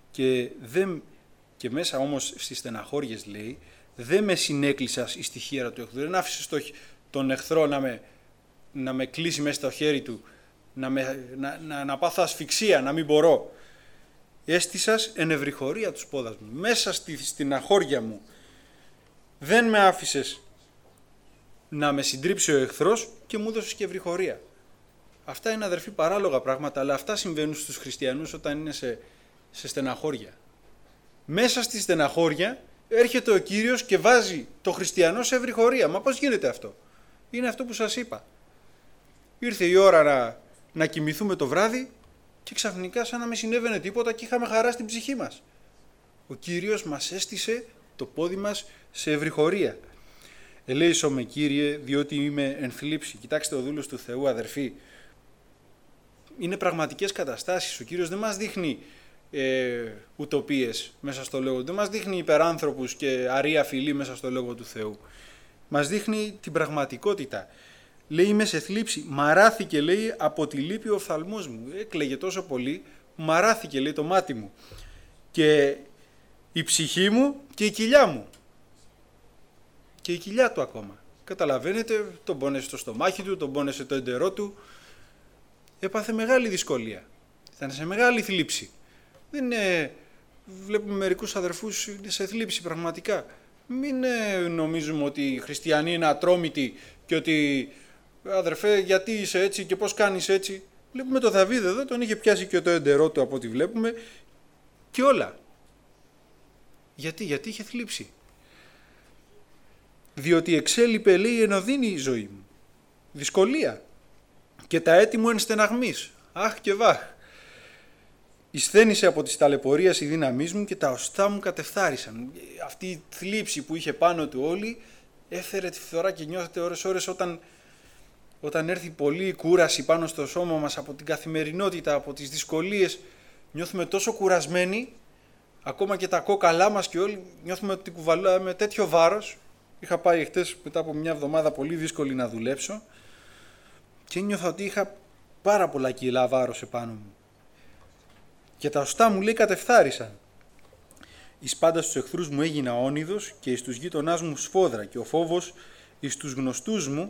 B: και μέσα όμως στις στεναχώριες λέει δεν με συνέκλεισας εις τη χείρα του εχθρού, δεν άφησες τον εχθρό να με κλείσει μέσα στο χέρι του, να πάθω ασφυξία, να μην μπορώ. Έστησας εν ευρυχωρία τους πόδας μου, μέσα στην αχώρια μου δεν με άφησες να με συντρίψει ο εχθρός και μου έδωσες και ευρυχωρία. Αυτά είναι, αδερφοί, παράλογα πράγματα, αλλά αυτά συμβαίνουν στους χριστιανούς όταν είναι σε στεναχώρια. Μέσα στη στεναχώρια έρχεται ο Κύριος και βάζει το χριστιανό σε ευρυχωρία. Μα πώς γίνεται αυτό? Είναι αυτό που σας είπα. Ήρθε η ώρα να κοιμηθούμε το βράδυ και ξαφνικά σαν να μην συνέβαινε τίποτα και είχαμε χαρά στην ψυχή μας. Ο Κύριος μας έστησε το πόδι μας σε ευρυχωρία. Ελέησό με, Κύριε, διότι είμαι εν θλίψη. Κοιτάξτε, ο δούλος του Θεού, αδερφοί, είναι πραγματικές καταστάσεις. Ο Κύριος δεν μας δείχνει ουτοπίες μέσα στο Λόγο, δεν μας δείχνει υπεράνθρωπους και αρία φιλή μέσα στο Λόγο του Θεού. Μας δείχνει την πραγματικότητα. Λέει είμαι σε θλίψη, μαράθηκε, λέει, από τη λύπη ο οφθαλμός μου. Έκλαιγε τόσο πολύ, μαράθηκε, λέει, το μάτι μου. Και η ψυχή μου και η κοιλιά μου. Και η κοιλιά του ακόμα. Καταλαβαίνετε, τον πόνεσε το στομάχι του, τον πόνεσε το εντερό του. Έπαθε μεγάλη δυσκολία. Ήταν σε μεγάλη θλίψη. Δεν είναι... Βλέπουμε μερικούς αδερφούς είναι σε θλίψη πραγματικά. Μην νομίζουμε ότι οι χριστιανοί είναι ατρόμητοι και ότι αδερφέ γιατί είσαι έτσι και πώς κάνεις έτσι. Βλέπουμε τον Δαβίδ εδώ, τον είχε πιάσει και το εντερό του από ό,τι βλέπουμε και όλα. Γιατί είχε θλίψη. Διότι εξέλιπε, λέει, ενωδύνη η ζωή μου. Δυσκολία. Και τα έτη μου εν στεναγμής. Αχ και βάχ. Ισθένησε από τις ταλαιπωρίες η δύναμή μου και τα οστά μου κατεφθάρισαν. Αυτή η θλίψη που είχε πάνω του όλη έφερε τη φθορά και νιώθετε ώρες όταν έρθει πολύ κούραση πάνω στο σώμα μας από την καθημερινότητα, από τις δυσκολίες, νιώθουμε τόσο κουρασμένοι, ακόμα και τα κόκαλά μας και όλοι νιώθουμε ότι κουβαλάμε τέτοιο βάρος. Είχα πάει χτες μετά από μια εβδομάδα πολύ δύσκολη να δουλέψω και νιώθα ότι είχα πάρα πολλά κιλά βάρος επάνω μου. Και τα οστά μου, λέει, κατεφθάρισαν. Εις πάντα στους εχθρούς μου έγινα όνειδος και εις τους γείτονάς μου σφόδρα και ο φόβος εις τους γνωστούς μου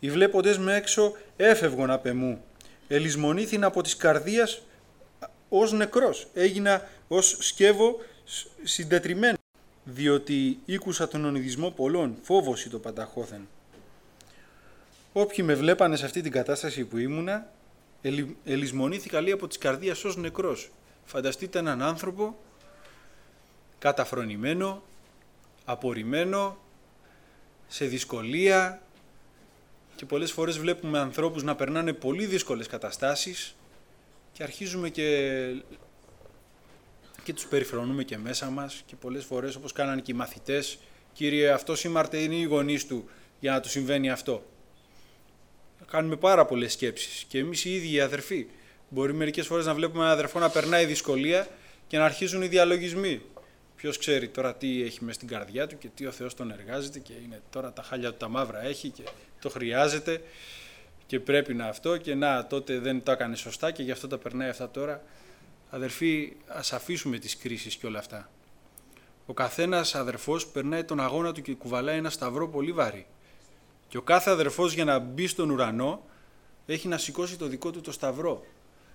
B: Οι βλέποντες με έξω έφευγον απ' εμού. Ελισμονήθην από της καρδίας ως νεκρός. Έγινα ως σκεύο συντετριμένο. Διότι ήκουσα τον ονειδισμό πολλών, φόβος το πανταχώθεν. Όποιοι με βλέπανε σε αυτή την κατάσταση που ήμουνα, ελισμονήθηκα λέει από της καρδίας ως νεκρός. Φανταστείτε έναν άνθρωπο καταφρονημένο, απορριμμένο, σε δυσκολία, και πολλές φορές βλέπουμε ανθρώπους να περνάνε πολύ δύσκολες καταστάσεις και αρχίζουμε και τους περιφρονούμε και μέσα μας, και πολλές φορές, όπως κάνανε και οι μαθητές, «Κύριε, αυτός ήμαρτε είναι οι γονείς του για να του συμβαίνει αυτό». Κάνουμε πάρα πολλές σκέψεις και εμείς οι ίδιοι οι αδερφοί. Μπορεί μερικές φορές να βλέπουμε έναν αδερφό να περνάει δυσκολία και να αρχίζουν οι διαλογισμοί. Ποιος ξέρει τώρα τι έχει μες στην καρδιά του και τι ο Θεός τον εργάζεται, και είναι τώρα τα χάλια του τα μαύρα έχει και το χρειάζεται και πρέπει να αυτό, και να τότε δεν το έκανε σωστά και γι' αυτό τα περνάει αυτά τώρα. Αδερφοί, ας αφήσουμε τις κρίσεις και όλα αυτά. Ο καθένας αδερφός περνάει τον αγώνα του και κουβαλάει ένα σταυρό πολύ βαρύ. Και ο κάθε αδερφός για να μπει στον ουρανό έχει να σηκώσει το δικό του το σταυρό.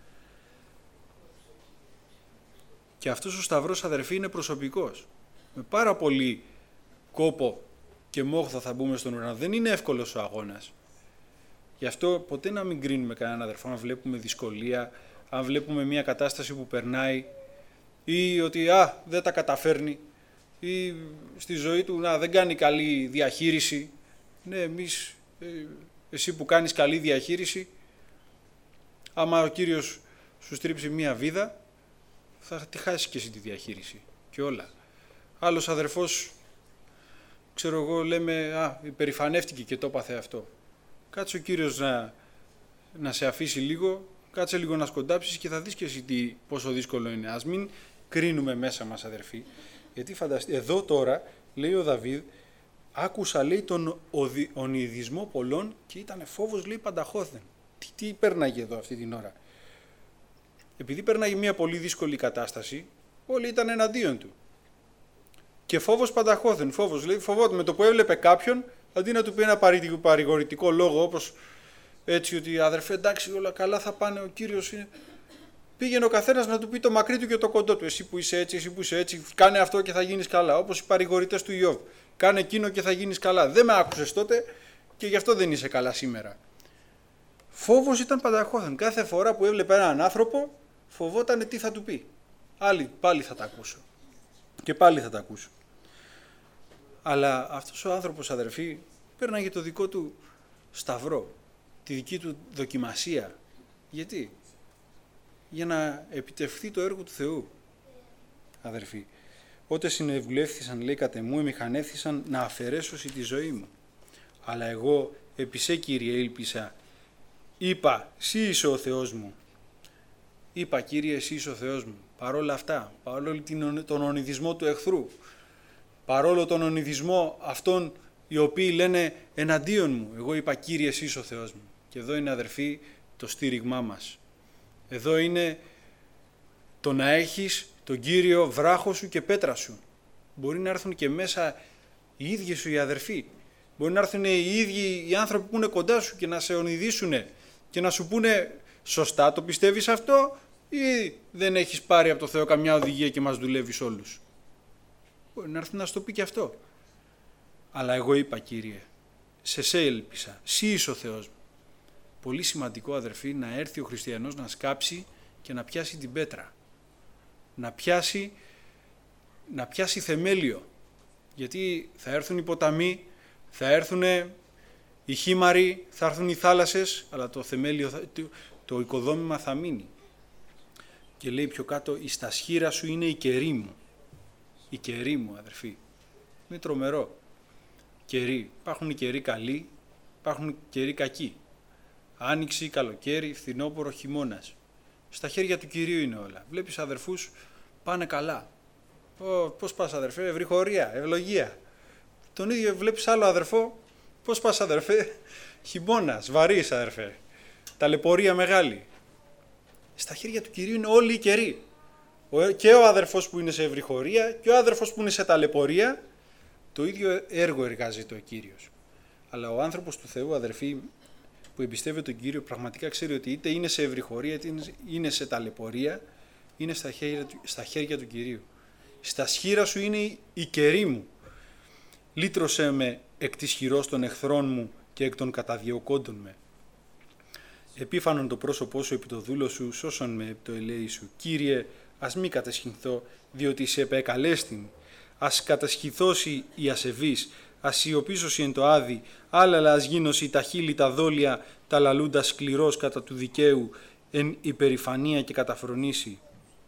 B: Και αυτός ο σταυρός, αδερφοί, είναι προσωπικός. Με πάρα πολύ κόπο και μόχθο θα μπούμε στον ουρανό. Δεν είναι εύκολος ο αγώνας. Γι' αυτό ποτέ να μην κρίνουμε κανέναν αδερφό, αν βλέπουμε δυσκολία, αν βλέπουμε μια κατάσταση που περνάει, ή ότι δεν τα καταφέρνει, ή στη ζωή του δεν κάνει καλή διαχείριση. Ναι, εσύ που κάνεις καλή διαχείριση, άμα ο Κύριος σου στρίψει μία βίδα, θα τη χάσεις και εσύ τη διαχείριση και όλα. Άλλος αδερφός, ξέρω εγώ, λέμε, υπερηφανεύτηκε και το έπαθε αυτό. Κάτσε ο Κύριος να σε αφήσει λίγο, κάτσε λίγο να σκοντάψεις και θα δεις και εσύ πόσο δύσκολο είναι. Ας μην κρίνουμε μέσα μας, αδερφοί, γιατί φανταστείτε, εδώ τώρα, λέει ο Δαβίδ, άκουσα, λέει, τον ονειδισμό πολλών και ήταν φόβος, λέει, πανταχώθεν. Τι πέρναγε εδώ αυτή την ώρα? Επειδή πέρναγε μια πολύ δύσκολη κατάσταση, όλοι ήταν εναντίον του. Και φόβος πανταχώθεν, φόβος, λέει, φοβόταν με το που έβλεπε κάποιον, αντί να του πει ένα παρηγορητικό λόγο, όπως έτσι ότι αδερφέ, εντάξει, όλα καλά θα πάνε, ο Κύριος είναι. Πήγαινε ο καθένας να του πει το μακρύ του και το κοντό του. Εσύ που είσαι έτσι, εσύ που είσαι έτσι, κάνε αυτό και θα γίνεις καλά. Όπως οι παρηγορητές του Ιώβ. Κάνε εκείνο και θα γίνεις καλά. Δεν με άκουσες τότε και γι' αυτό δεν είσαι καλά σήμερα. Φόβος ήταν πανταχώθεν. Κάθε φορά που έβλεπε έναν άνθρωπο, φοβότανε τι θα του πει. Πάλι θα τα ακούσω. Και πάλι θα τα ακούσω. Αλλά αυτός ο άνθρωπος, αδερφοί, πέρναγε το δικό του σταυρό, τη δική του δοκιμασία. Γιατί? Για να επιτευχθεί το έργο του Θεού, αδερφοί. Ότε συνεβουλεύθησαν, λέει, κατ' εμού, εμηχανεύθησαν να αφαιρέσω τη ζωή μου. Αλλά εγώ επί σε, Κύριε, ήλπισα. Είπα, «Συ είσαι ο Θεός μου». Είπα, Κύριε, εσύ είσαι ο Θεός μου. Παρόλα αυτά, παρόλο τον ονειδισμό του εχθρού, παρόλο τον ονειδισμό αυτών οι οποίοι λένε εναντίον μου, εγώ είπα, Κύριε, εσύ είσαι ο Θεός μου. Και εδώ είναι, αδερφοί, το στήριγμά μας. Εδώ είναι το να έχεις τον Κύριο βράχο σου και πέτρα σου. Μπορεί να έρθουν και μέσα οι ίδιοι σου οι αδερφοί. Μπορεί να έρθουν οι ίδιοι οι άνθρωποι που είναι κοντά σου και να σε ονειδήσουν και να σου πούνε, σωστά το πιστεύεις αυτό ή δεν έχεις πάρει από το Θεό καμιά οδηγία και μας δουλεύεις όλους? Μπορεί να έρθει να σου το πει και αυτό. Αλλά εγώ είπα, Κύριε, σε σε έλπισα, Συ είσαι ο Θεός μου. Πολύ σημαντικό, αδερφοί, να έρθει ο χριστιανός να σκάψει και να πιάσει την πέτρα. Να πιάσει θεμέλιο. Γιατί θα έρθουν οι ποταμοί, θα έρθουν οι χήμαροι, θα έρθουν οι θάλασσες, αλλά το θεμέλιο, το οικοδόμημα θα μείνει. Και λέει πιο κάτω, «Η στασχήρα σου είναι η κερί μου». Η κερί μου, αδερφοί. Είναι τρομερό. Κερί. Υπάρχουν οι κερί καλοί, υπάρχουν κερί κακοί. Άνοιξη, καλοκαίρι, φθινόπωρο, χειμώνας. Στα χέρια του Κυρίου είναι όλα. Βλέπεις αδερφούς πάνε καλά. Πώς πας, αδερφέ? Ευρυχωρία, ευλογία. Τον ίδιο βλέπεις άλλο αδερφό. Πώς πας, αδερφέ? Χειμώνας, βαρύς, αδερφέ. Ταλαιπωρία μεγάλη. Στα χέρια του Κυρίου είναι όλοι οι καιροί. Και ο αδερφός που είναι σε ευρυχωρία και ο αδερφός που είναι σε ταλαιπωρία. Το ίδιο έργο εργάζεται ο Κύριος. Αλλά ο άνθρωπος του Θεού, αδερφοί, που εμπιστεύεται τον Κύριο πραγματικά ξέρει ότι είτε είναι σε ευρυχωρία, είτε είναι σε ταλαιπωρία, είναι στα χέρια του Κυρίου. Στα σχήρα σου είναι η κερί μου. Λύτρωσέ με εκ της χειρός των εχθρών μου και εκ των καταδιωκόντων με. Επίφανον το πρόσωπό σου επί το δούλο σου, σώσον με επί το ελέη σου. Κύριε, ας μη κατεσχυνθώ, διότι σε επεκαλέστην. Ας κατεσχυθώσει η ασεβής, ας σιωπήσωση εν το άδει, άλλαλα ας γίνωση τα χείλη τα δόλια, τα λαλούντα σκληρός κατά του δικαίου, εν υπερηφανία και καταφρονήσει.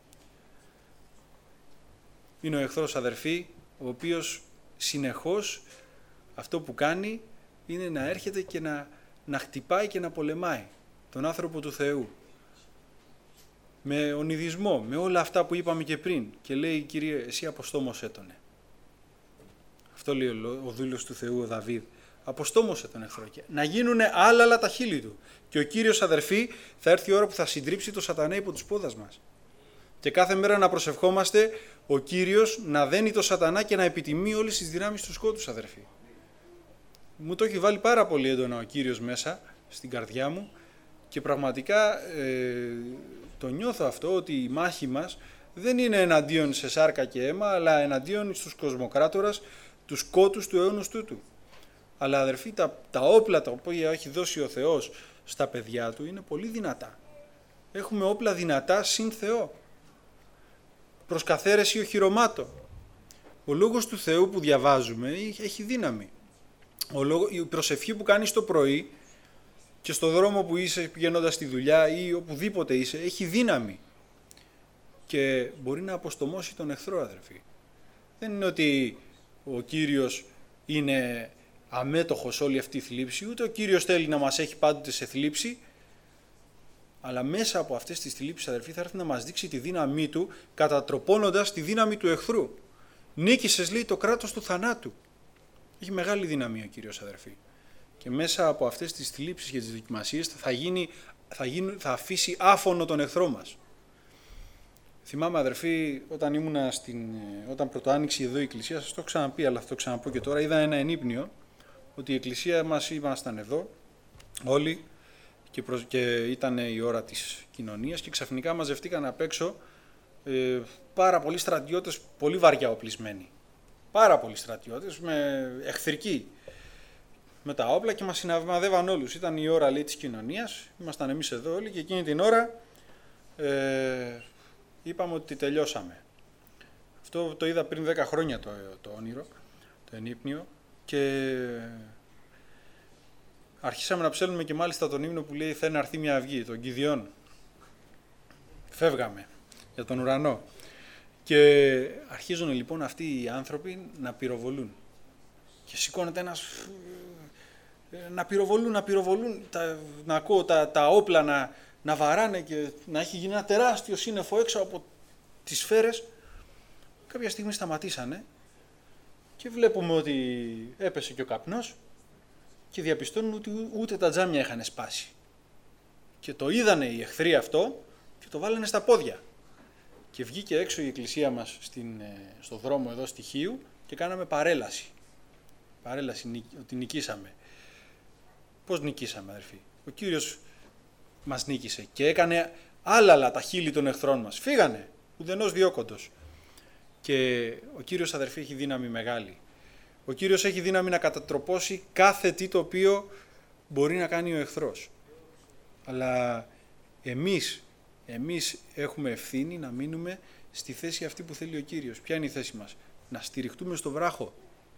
B: Είναι ο εχθρός, αδερφοί, ο οποίος συνεχώς αυτό που κάνει είναι να έρχεται και να χτυπάει και να πολεμάει τον άνθρωπο του Θεού. Με ονειδισμό, με όλα αυτά που είπαμε και πριν. Και λέει, Κύριε, εσύ αποστόμωσέ τονε. Αυτό λέει ο δούλος του Θεού, ο Δαβίδ. Αποστόμωσέ τον εχθρό. Να γίνουνε άλλα τα χείλη του. Και ο Κύριος, αδερφοί, θα έρθει η ώρα που θα συντρίψει το σατανά υπό τους πόδας μας. Και κάθε μέρα να προσευχόμαστε ο Κύριος να δένει το σατανά και να επιτιμεί όλες τις δυνάμεις του σκότους, αδερφοί. Μου το έχει βάλει πάρα πολύ έντονα ο Κύριος μέσα στην καρδιά μου και πραγματικά το νιώθω αυτό, ότι η μάχη μας δεν είναι εναντίον σε σάρκα και αίμα, αλλά εναντίον στους κοσμοκράτορας, τους σκότους του αιώνος τούτου. Αλλά αδερφοί, τα όπλα τα οποία έχει δώσει ο Θεός στα παιδιά του είναι πολύ δυνατά. Έχουμε όπλα δυνατά συν Θεό. Προς καθαίρεση οχυρωμάτων. Ο λόγος του Θεού που διαβάζουμε έχει δύναμη. Η προσευχή που κάνεις το πρωί και στο δρόμο που είσαι πηγαίνοντας στη δουλειά ή οπουδήποτε είσαι, έχει δύναμη. Και μπορεί να αποστομώσει τον εχθρό, αδερφοί. Δεν είναι ότι ο Κύριος είναι αμέτωχος όλη αυτή η θλίψη, ούτε ο Κύριος θέλει να μας έχει πάντοτε σε θλίψη, αλλά μέσα από αυτές τις θλίψεις, αδερφοί, θα έρθει να μας δείξει τη δύναμή του, κατατροπώνοντας τη δύναμη του εχθρού. Νίκησες, λέει, το κράτος του θανάτου. Έχει μεγάλη δύναμη ο Κύριος, αδερφοί. Και μέσα από αυτές τις θλίψεις και τις δοκιμασίες θα αφήσει άφωνο τον εχθρό μας. Θυμάμαι, αδερφοί, όταν πρωτοάνοιξε εδώ η εκκλησία, σας το έχω ξαναπεί, αλλά θα το ξαναπώ και τώρα, είδα ένα ενύπνιο ότι η εκκλησία μας ήμασταν εδώ όλοι και ήταν η ώρα της κοινωνίας και ξαφνικά μαζευτήκαν απ' έξω πάρα πολλοί στρατιώτες, πολύ βαριά οπλισμένοι. Πάρα πολλοί στρατιώτες, εχθρικοί, με τα όπλα και μας συναδεύαν όλους. Ήταν η ώρα, λέει, της κοινωνίας, ήμασταν εμείς εδώ όλοι και εκείνη την ώρα είπαμε ότι τελειώσαμε. Αυτό το είδα πριν 10 χρόνια το όνειρο, το ενύπνιο, και αρχίσαμε να ψέλνουμε και μάλιστα τον ύμνο που λέει «Θέλει να έρθει μια αυγή», τον Κηδιών. Φεύγαμε για τον ουρανό. Και αρχίζουν λοιπόν αυτοί οι άνθρωποι να πυροβολούν. Και σηκώνεται ένας να πυροβολούν, να ακούω τα όπλα να βαράνε και να έχει γίνει ένα τεράστιο σύννεφο έξω από τις σφαίρες. Κάποια στιγμή σταματήσανε και βλέπουμε ότι έπεσε και ο καπνός και διαπιστώνουν ότι ούτε τα τζάμια είχαν σπάσει. Και το είδανε οι εχθροί αυτό και το βάλανε στα πόδια. Και βγήκε έξω η εκκλησία μας στο δρόμο εδώ στη Χίου και κάναμε παρέλαση. Παρέλαση ότι νικήσαμε. Πώς νικήσαμε, αδερφοί? Ο Κύριος μας νίκησε και έκανε άλλαλα τα χείλη των εχθρών μας. Φύγανε, ουδενός διώκοντος. Και ο Κύριος, αδερφοί, έχει δύναμη μεγάλη. Ο Κύριος έχει δύναμη να κατατροπώσει κάθε τι το οποίο μπορεί να κάνει ο εχθρός. Αλλά εμείς έχουμε ευθύνη να μείνουμε στη θέση αυτή που θέλει ο Κύριος. Ποια είναι η θέση μας? Να στηριχτούμε στο βράχο.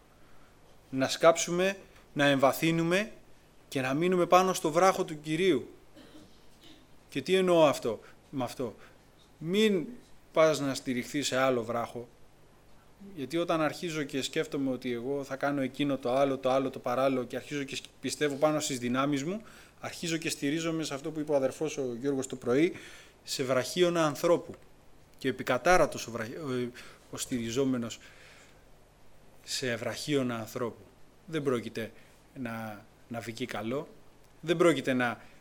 B: Να σκάψουμε, να εμβαθύνουμε και να μείνουμε πάνω στο βράχο του Κυρίου. Και τι εννοώ με αυτό? Μην πας να στηριχθείς σε άλλο βράχο. Γιατί όταν αρχίζω και σκέφτομαι ότι εγώ θα κάνω εκείνο το άλλο, το παράλληλο και αρχίζω και πιστεύω πάνω στις δυνάμεις μου, αρχίζω και στηρίζομαι σε αυτό που είπε ο αδερφός ο Γιώργος το πρωί, σε βραχίωνα ανθρώπου. Και επικατάρατος ο στηριζόμενος σε βραχίωνα ανθρώπου. Δεν πρόκειται να βγει καλό, δεν πρόκειται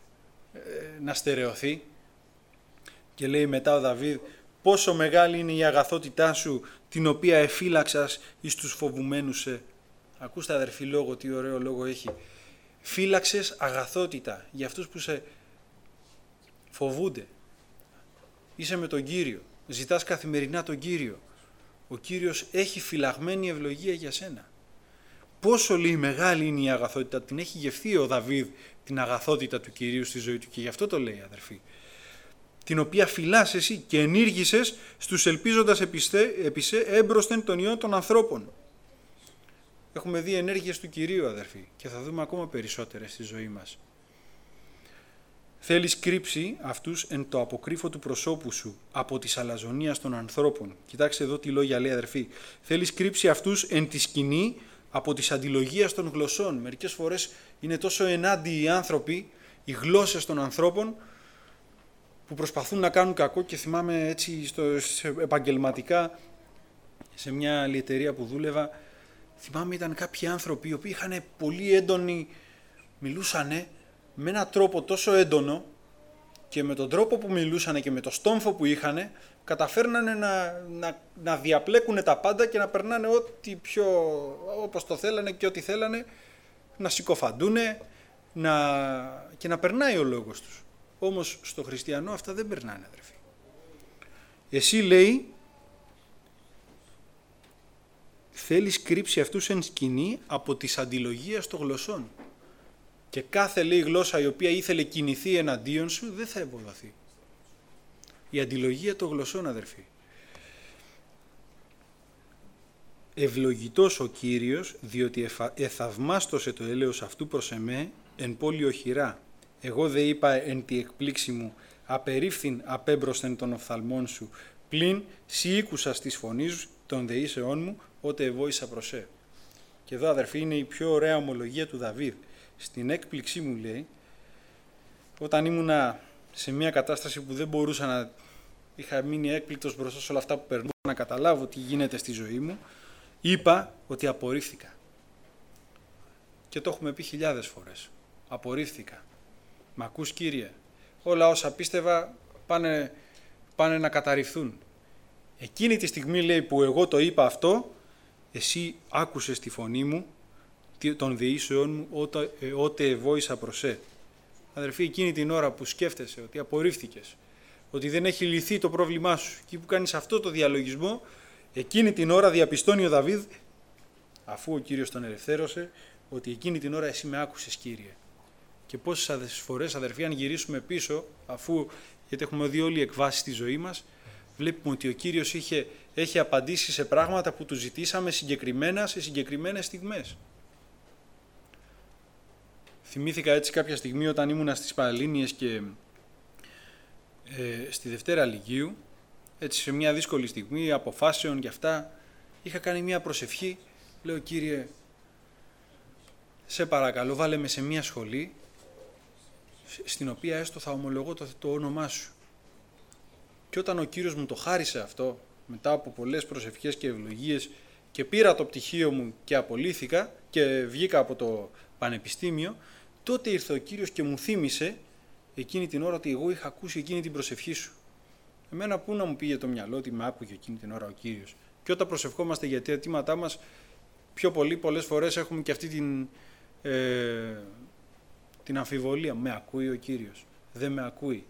B: να στερεωθεί. Και λέει μετά ο Δαβίδ, πόσο μεγάλη είναι η αγαθότητά σου, την οποία εφύλαξας εις τους φοβουμένους σε. Ακούστε, αδερφοί, λόγο, τι ωραίο λόγο έχει. Φύλαξες αγαθότητα για αυτούς που σε φοβούνται. Είσαι με τον Κύριο, ζητάς καθημερινά τον Κύριο. Ο Κύριος έχει φυλαγμένη ευλογία για σένα. Πόσο λέει μεγάλη είναι η αγαθότητα, την έχει γευθεί ο Δαβίδ την αγαθότητα του Κυρίου στη ζωή του και γι' αυτό το λέει, αδερφοί. Την οποία φυλάς εσύ και ενήργησες στους ελπίζοντας επισέ έμπροσθεν των ιών των ανθρώπων. Έχουμε δει ενέργειες του Κυρίου, αδερφοί, και θα δούμε ακόμα περισσότερες στη ζωή μας. Θέλεις κρύψει αυτούς εν το αποκρύφο του προσώπου σου από της αλαζονίας των ανθρώπων. Κοιτάξτε εδώ τι λόγια λέει, αδερφοί. Θέλεις κρύψει αυτούς εν τη σκηνή από της αντιλογίας των γλωσσών. Μερικές φορές είναι τόσο ενάντιοι οι άνθρωποι, οι γλώσσες των ανθρώπων, που προσπαθούν να κάνουν κακό. Και θυμάμαι έτσι επαγγελματικά σε μια άλλη εταιρεία που δούλευα, θυμάμαι ήταν κάποιοι άνθρωποι οι οποίοι είχαν πολύ έντονη, μιλούσανε με έναν τρόπο τόσο έντονο και με τον τρόπο που μιλούσανε και με το στόμφο που είχανε, καταφέρνανε να διαπλέκουν τα πάντα και να περνάνε ό,τι πιο όπως το θέλανε και ό,τι θέλανε, να συκοφαντούνε και να περνάει ο λόγος τους. Όμως στο χριστιανό αυτά δεν περνάνε, αδερφοί. Εσύ, λέει, θέλεις κρύψει αυτούς εν σκηνή από της αντιλογίας των γλωσσών. Και κάθε, λέει, γλώσσα η οποία ήθελε κινηθεί εναντίον σου δεν θα ευοδοθεί. Η αντιλογία των γλωσσών, αδερφοί. Ευλογητός ο Κύριος, διότι εθαυμάστωσε το έλεος αυτού προς εμέ εν πόλη οχυρά. Εγώ δε είπα εν τη εκπλήξη μου, απερίφθην απέμπροσθεν των οφθαλμών σου, πλην σι ήκουσας της φωνής των δεήσεών μου, ότε εβόησα προσέ. Και εδώ, αδερφοί, είναι η πιο ωραία ομολογία του Δαβίδ. Στην έκπληξή μου, λέει, όταν ήμουνα σε μια κατάσταση που δεν μπορούσα να... είχα μείνει έκπληκτος μπροστά σε όλα αυτά που περνούσα, να καταλάβω τι γίνεται στη ζωή μου, είπα ότι απορρίφθηκα. Και το έχουμε πει χιλιάδες φορές. Απορρίφθηκα. Μ' ακούς, Κύριε? Όλα όσα πίστευα πάνε να καταρριφθούν. Εκείνη τη στιγμή, λέει, που εγώ το είπα αυτό, εσύ άκουσες τη φωνή μου, των δεήσεών μου, ότε εβόησα προσέ. Αδερφοί, εκείνη την ώρα που σκέφτεσαι ότι απορρίφθηκες, ότι δεν έχει λυθεί το πρόβλημά σου, εκεί που κάνεις αυτό το διαλογισμό, εκείνη την ώρα διαπιστώνει ο Δαβίδ, αφού ο Κύριος τον ελευθέρωσε, ότι εκείνη την ώρα εσύ με άκουσες, Κύριε. Και πόσες φορές, αδερφοί, αν γυρίσουμε πίσω, γιατί έχουμε δει όλοι οι εκβάσεις στη ζωή μας, βλέπουμε ότι ο Κύριος έχει απαντήσει σε πράγματα που του ζητήσαμε συγκεκριμένα σε συγκεκριμένες στιγμές. Θυμήθηκα έτσι κάποια στιγμή όταν ήμουνα στις Πανελλήνιες και στη Δευτέρα Λυκείου, έτσι σε μια δύσκολη στιγμή αποφάσεων και αυτά, είχα κάνει μια προσευχή. Λέω, Κύριε, σε παρακαλώ, βάλε με σε μια σχολή στην οποία έστω θα ομολογώ το όνομά σου. Και όταν ο Κύριος μου το χάρισε αυτό, μετά από πολλές προσευχές και ευλογίες, και πήρα το πτυχίο μου και απολύθηκα και βγήκα από το πανεπιστήμιο, τότε ήρθε ο Κύριος και μου θύμισε εκείνη την ώρα ότι εγώ είχα ακούσει εκείνη την προσευχή σου. Εμένα πού να μου πήγε το μυαλό ότι με άκουγε εκείνη την ώρα ο Κύριος? Και όταν προσευχόμαστε για τα αιτήματά μας, πιο πολλές φορές έχουμε και αυτή την αμφιβολία. Με ακούει ο Κύριος? Δεν με ακούει?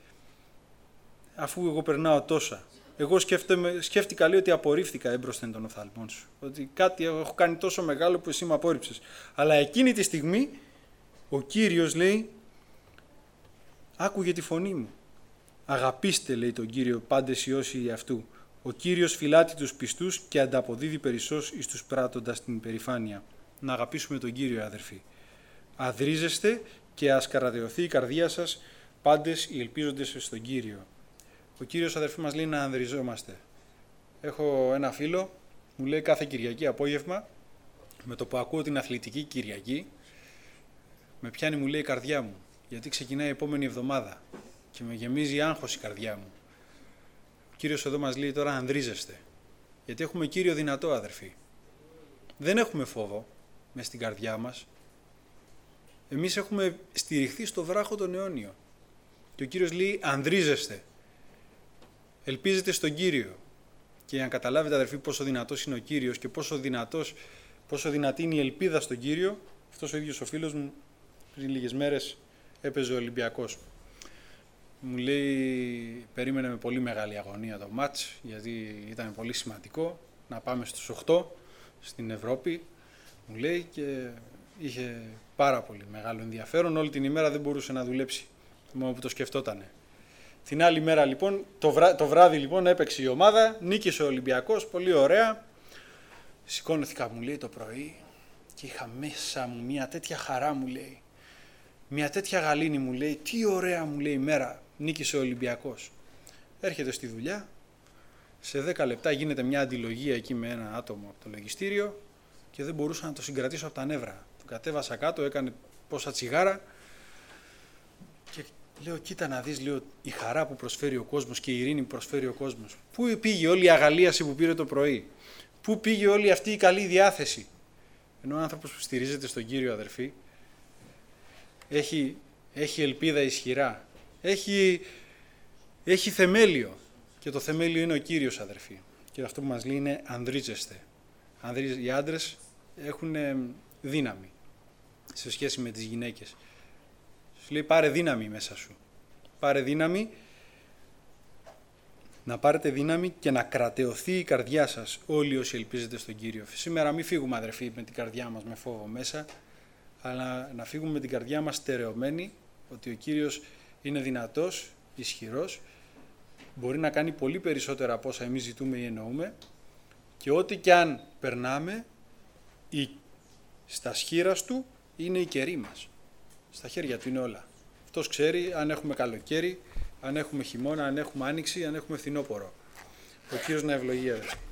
B: Αφού εγώ περνάω τόσα. Εγώ σκέφτηκα, λέει, ότι απορρίφθηκα έμπροσθεν των οφθαλμών σου. Ότι κάτι έχω κάνει τόσο μεγάλο που εσύ με απόρριψες. Αλλά εκείνη τη στιγμή ο Κύριος, λέει, άκουγε τη φωνή μου. Αγαπήστε, λέει, τον Κύριο πάντες οι όσοι αυτού. Ο Κύριος φυλάτει τους πιστούς και ανταποδίδει περισσώς εις τους πράττοντας την υπερηφάνεια. Να αγαπήσουμε τον Κύριο, αδερφοί. Αδρίζεστε και ας καραδεωθεί η καρδία σας πάντες οι ελπίζοντες στον Κύριο. Ο Κύριος, αδερφοί, μας λέει να ανδριζόμαστε. Έχω ένα φίλο, μου λέει κάθε Κυριακή απόγευμα, με το που ακούω την αθλητική Κυριακή, με πιάνει, μου λέει, η καρδιά μου, γιατί ξεκινάει η επόμενη εβδομάδα και με γεμίζει άγχος η καρδιά μου. Ο Κύριος εδώ μας λέει τώρα ανδρίζεστε, γιατί έχουμε Κύριο δυνατό, αδερφοί. Δεν έχουμε φόβο μες στην καρδιά μας. Εμείς έχουμε στηριχθεί στο βράχο τον αιώνιο. Και ο Κύριος λέει ανδρίζεστε. Ελπίζετε στον Κύριο. Και για να καταλάβετε, αδερφοί, πόσο δυνατός είναι ο Κύριος και πόσο δυνατή είναι η ελπίδα στον Κύριο, αυτός ο ίδιος ο φίλος μου πριν λίγες μέρες έπαιζε ο Ολυμπιακός. Μου λέει, περίμενε με πολύ μεγάλη αγωνία το μάτς, γιατί ήταν πολύ σημαντικό να πάμε στους 8 στην Ευρώπη, μου λέει, και είχε πάρα πολύ μεγάλο ενδιαφέρον. Όλη την ημέρα δεν μπορούσε να δουλέψει, μόνο που το σκεφτότανε. Την άλλη μέρα λοιπόν, το βράδυ λοιπόν έπαιξε η ομάδα, νίκησε ο Ολυμπιακός, πολύ ωραία. Σηκώνθηκα, μου λέει, το πρωί και είχα μέσα μου μια τέτοια χαρά, μου λέει. Μια τέτοια γαλήνη, μου λέει, τι ωραία, μου λέει, μέρα, νίκησε ο Ολυμπιακός. Έρχεται στη δουλειά, σε 10 λεπτά γίνεται μια αντιλογία εκεί με ένα άτομο από το λογιστήριο και δεν μπορούσα να το συγκρατήσω από τα νεύρα. Τον κατέβασα κάτω, έκανε πόσα τσιγάρα και λέω, κοίτα να δεις, λέω, η χαρά που προσφέρει ο κόσμος και η ειρήνη που προσφέρει ο κόσμος. Πού πήγε όλη η αγαλίαση που πήρε το πρωί, πού πήγε όλη αυτή η καλή διάθεση. Ενώ ο άνθρωπος που στηρίζεται στον Κύριο, αδερφοί, έχει ελπίδα ισχυρά, έχει θεμέλιο, και το θεμέλιο είναι ο Κύριος, αδερφοί. Και αυτό που μας λέει είναι ανδρίζεστε. Οι άντρες έχουν δύναμη σε σχέση με τις γυναίκες. Σου λέει, πάρε δύναμη μέσα σου. Πάρε δύναμη, να πάρετε δύναμη και να κρατεωθεί η καρδιά σας, όλοι όσοι ελπίζετε στον Κύριο. Σήμερα μην φύγουμε, αδερφοί, με την καρδιά μας με φόβο μέσα, αλλά να φύγουμε με την καρδιά μας στερεωμένοι, ότι ο Κύριος είναι δυνατός, ισχυρός, μπορεί να κάνει πολύ περισσότερα από όσα εμείς ζητούμε ή εννοούμε, και ό,τι κι αν περνάμε, στα σχήρας του είναι η καιρή μας. Στα χέρια του είναι όλα. Αυτός ξέρει αν έχουμε καλοκαίρι, αν έχουμε χειμώνα, αν έχουμε άνοιξη, αν έχουμε φθινόπωρο. Ο Κύριος να ευλογεί, αδερφοί.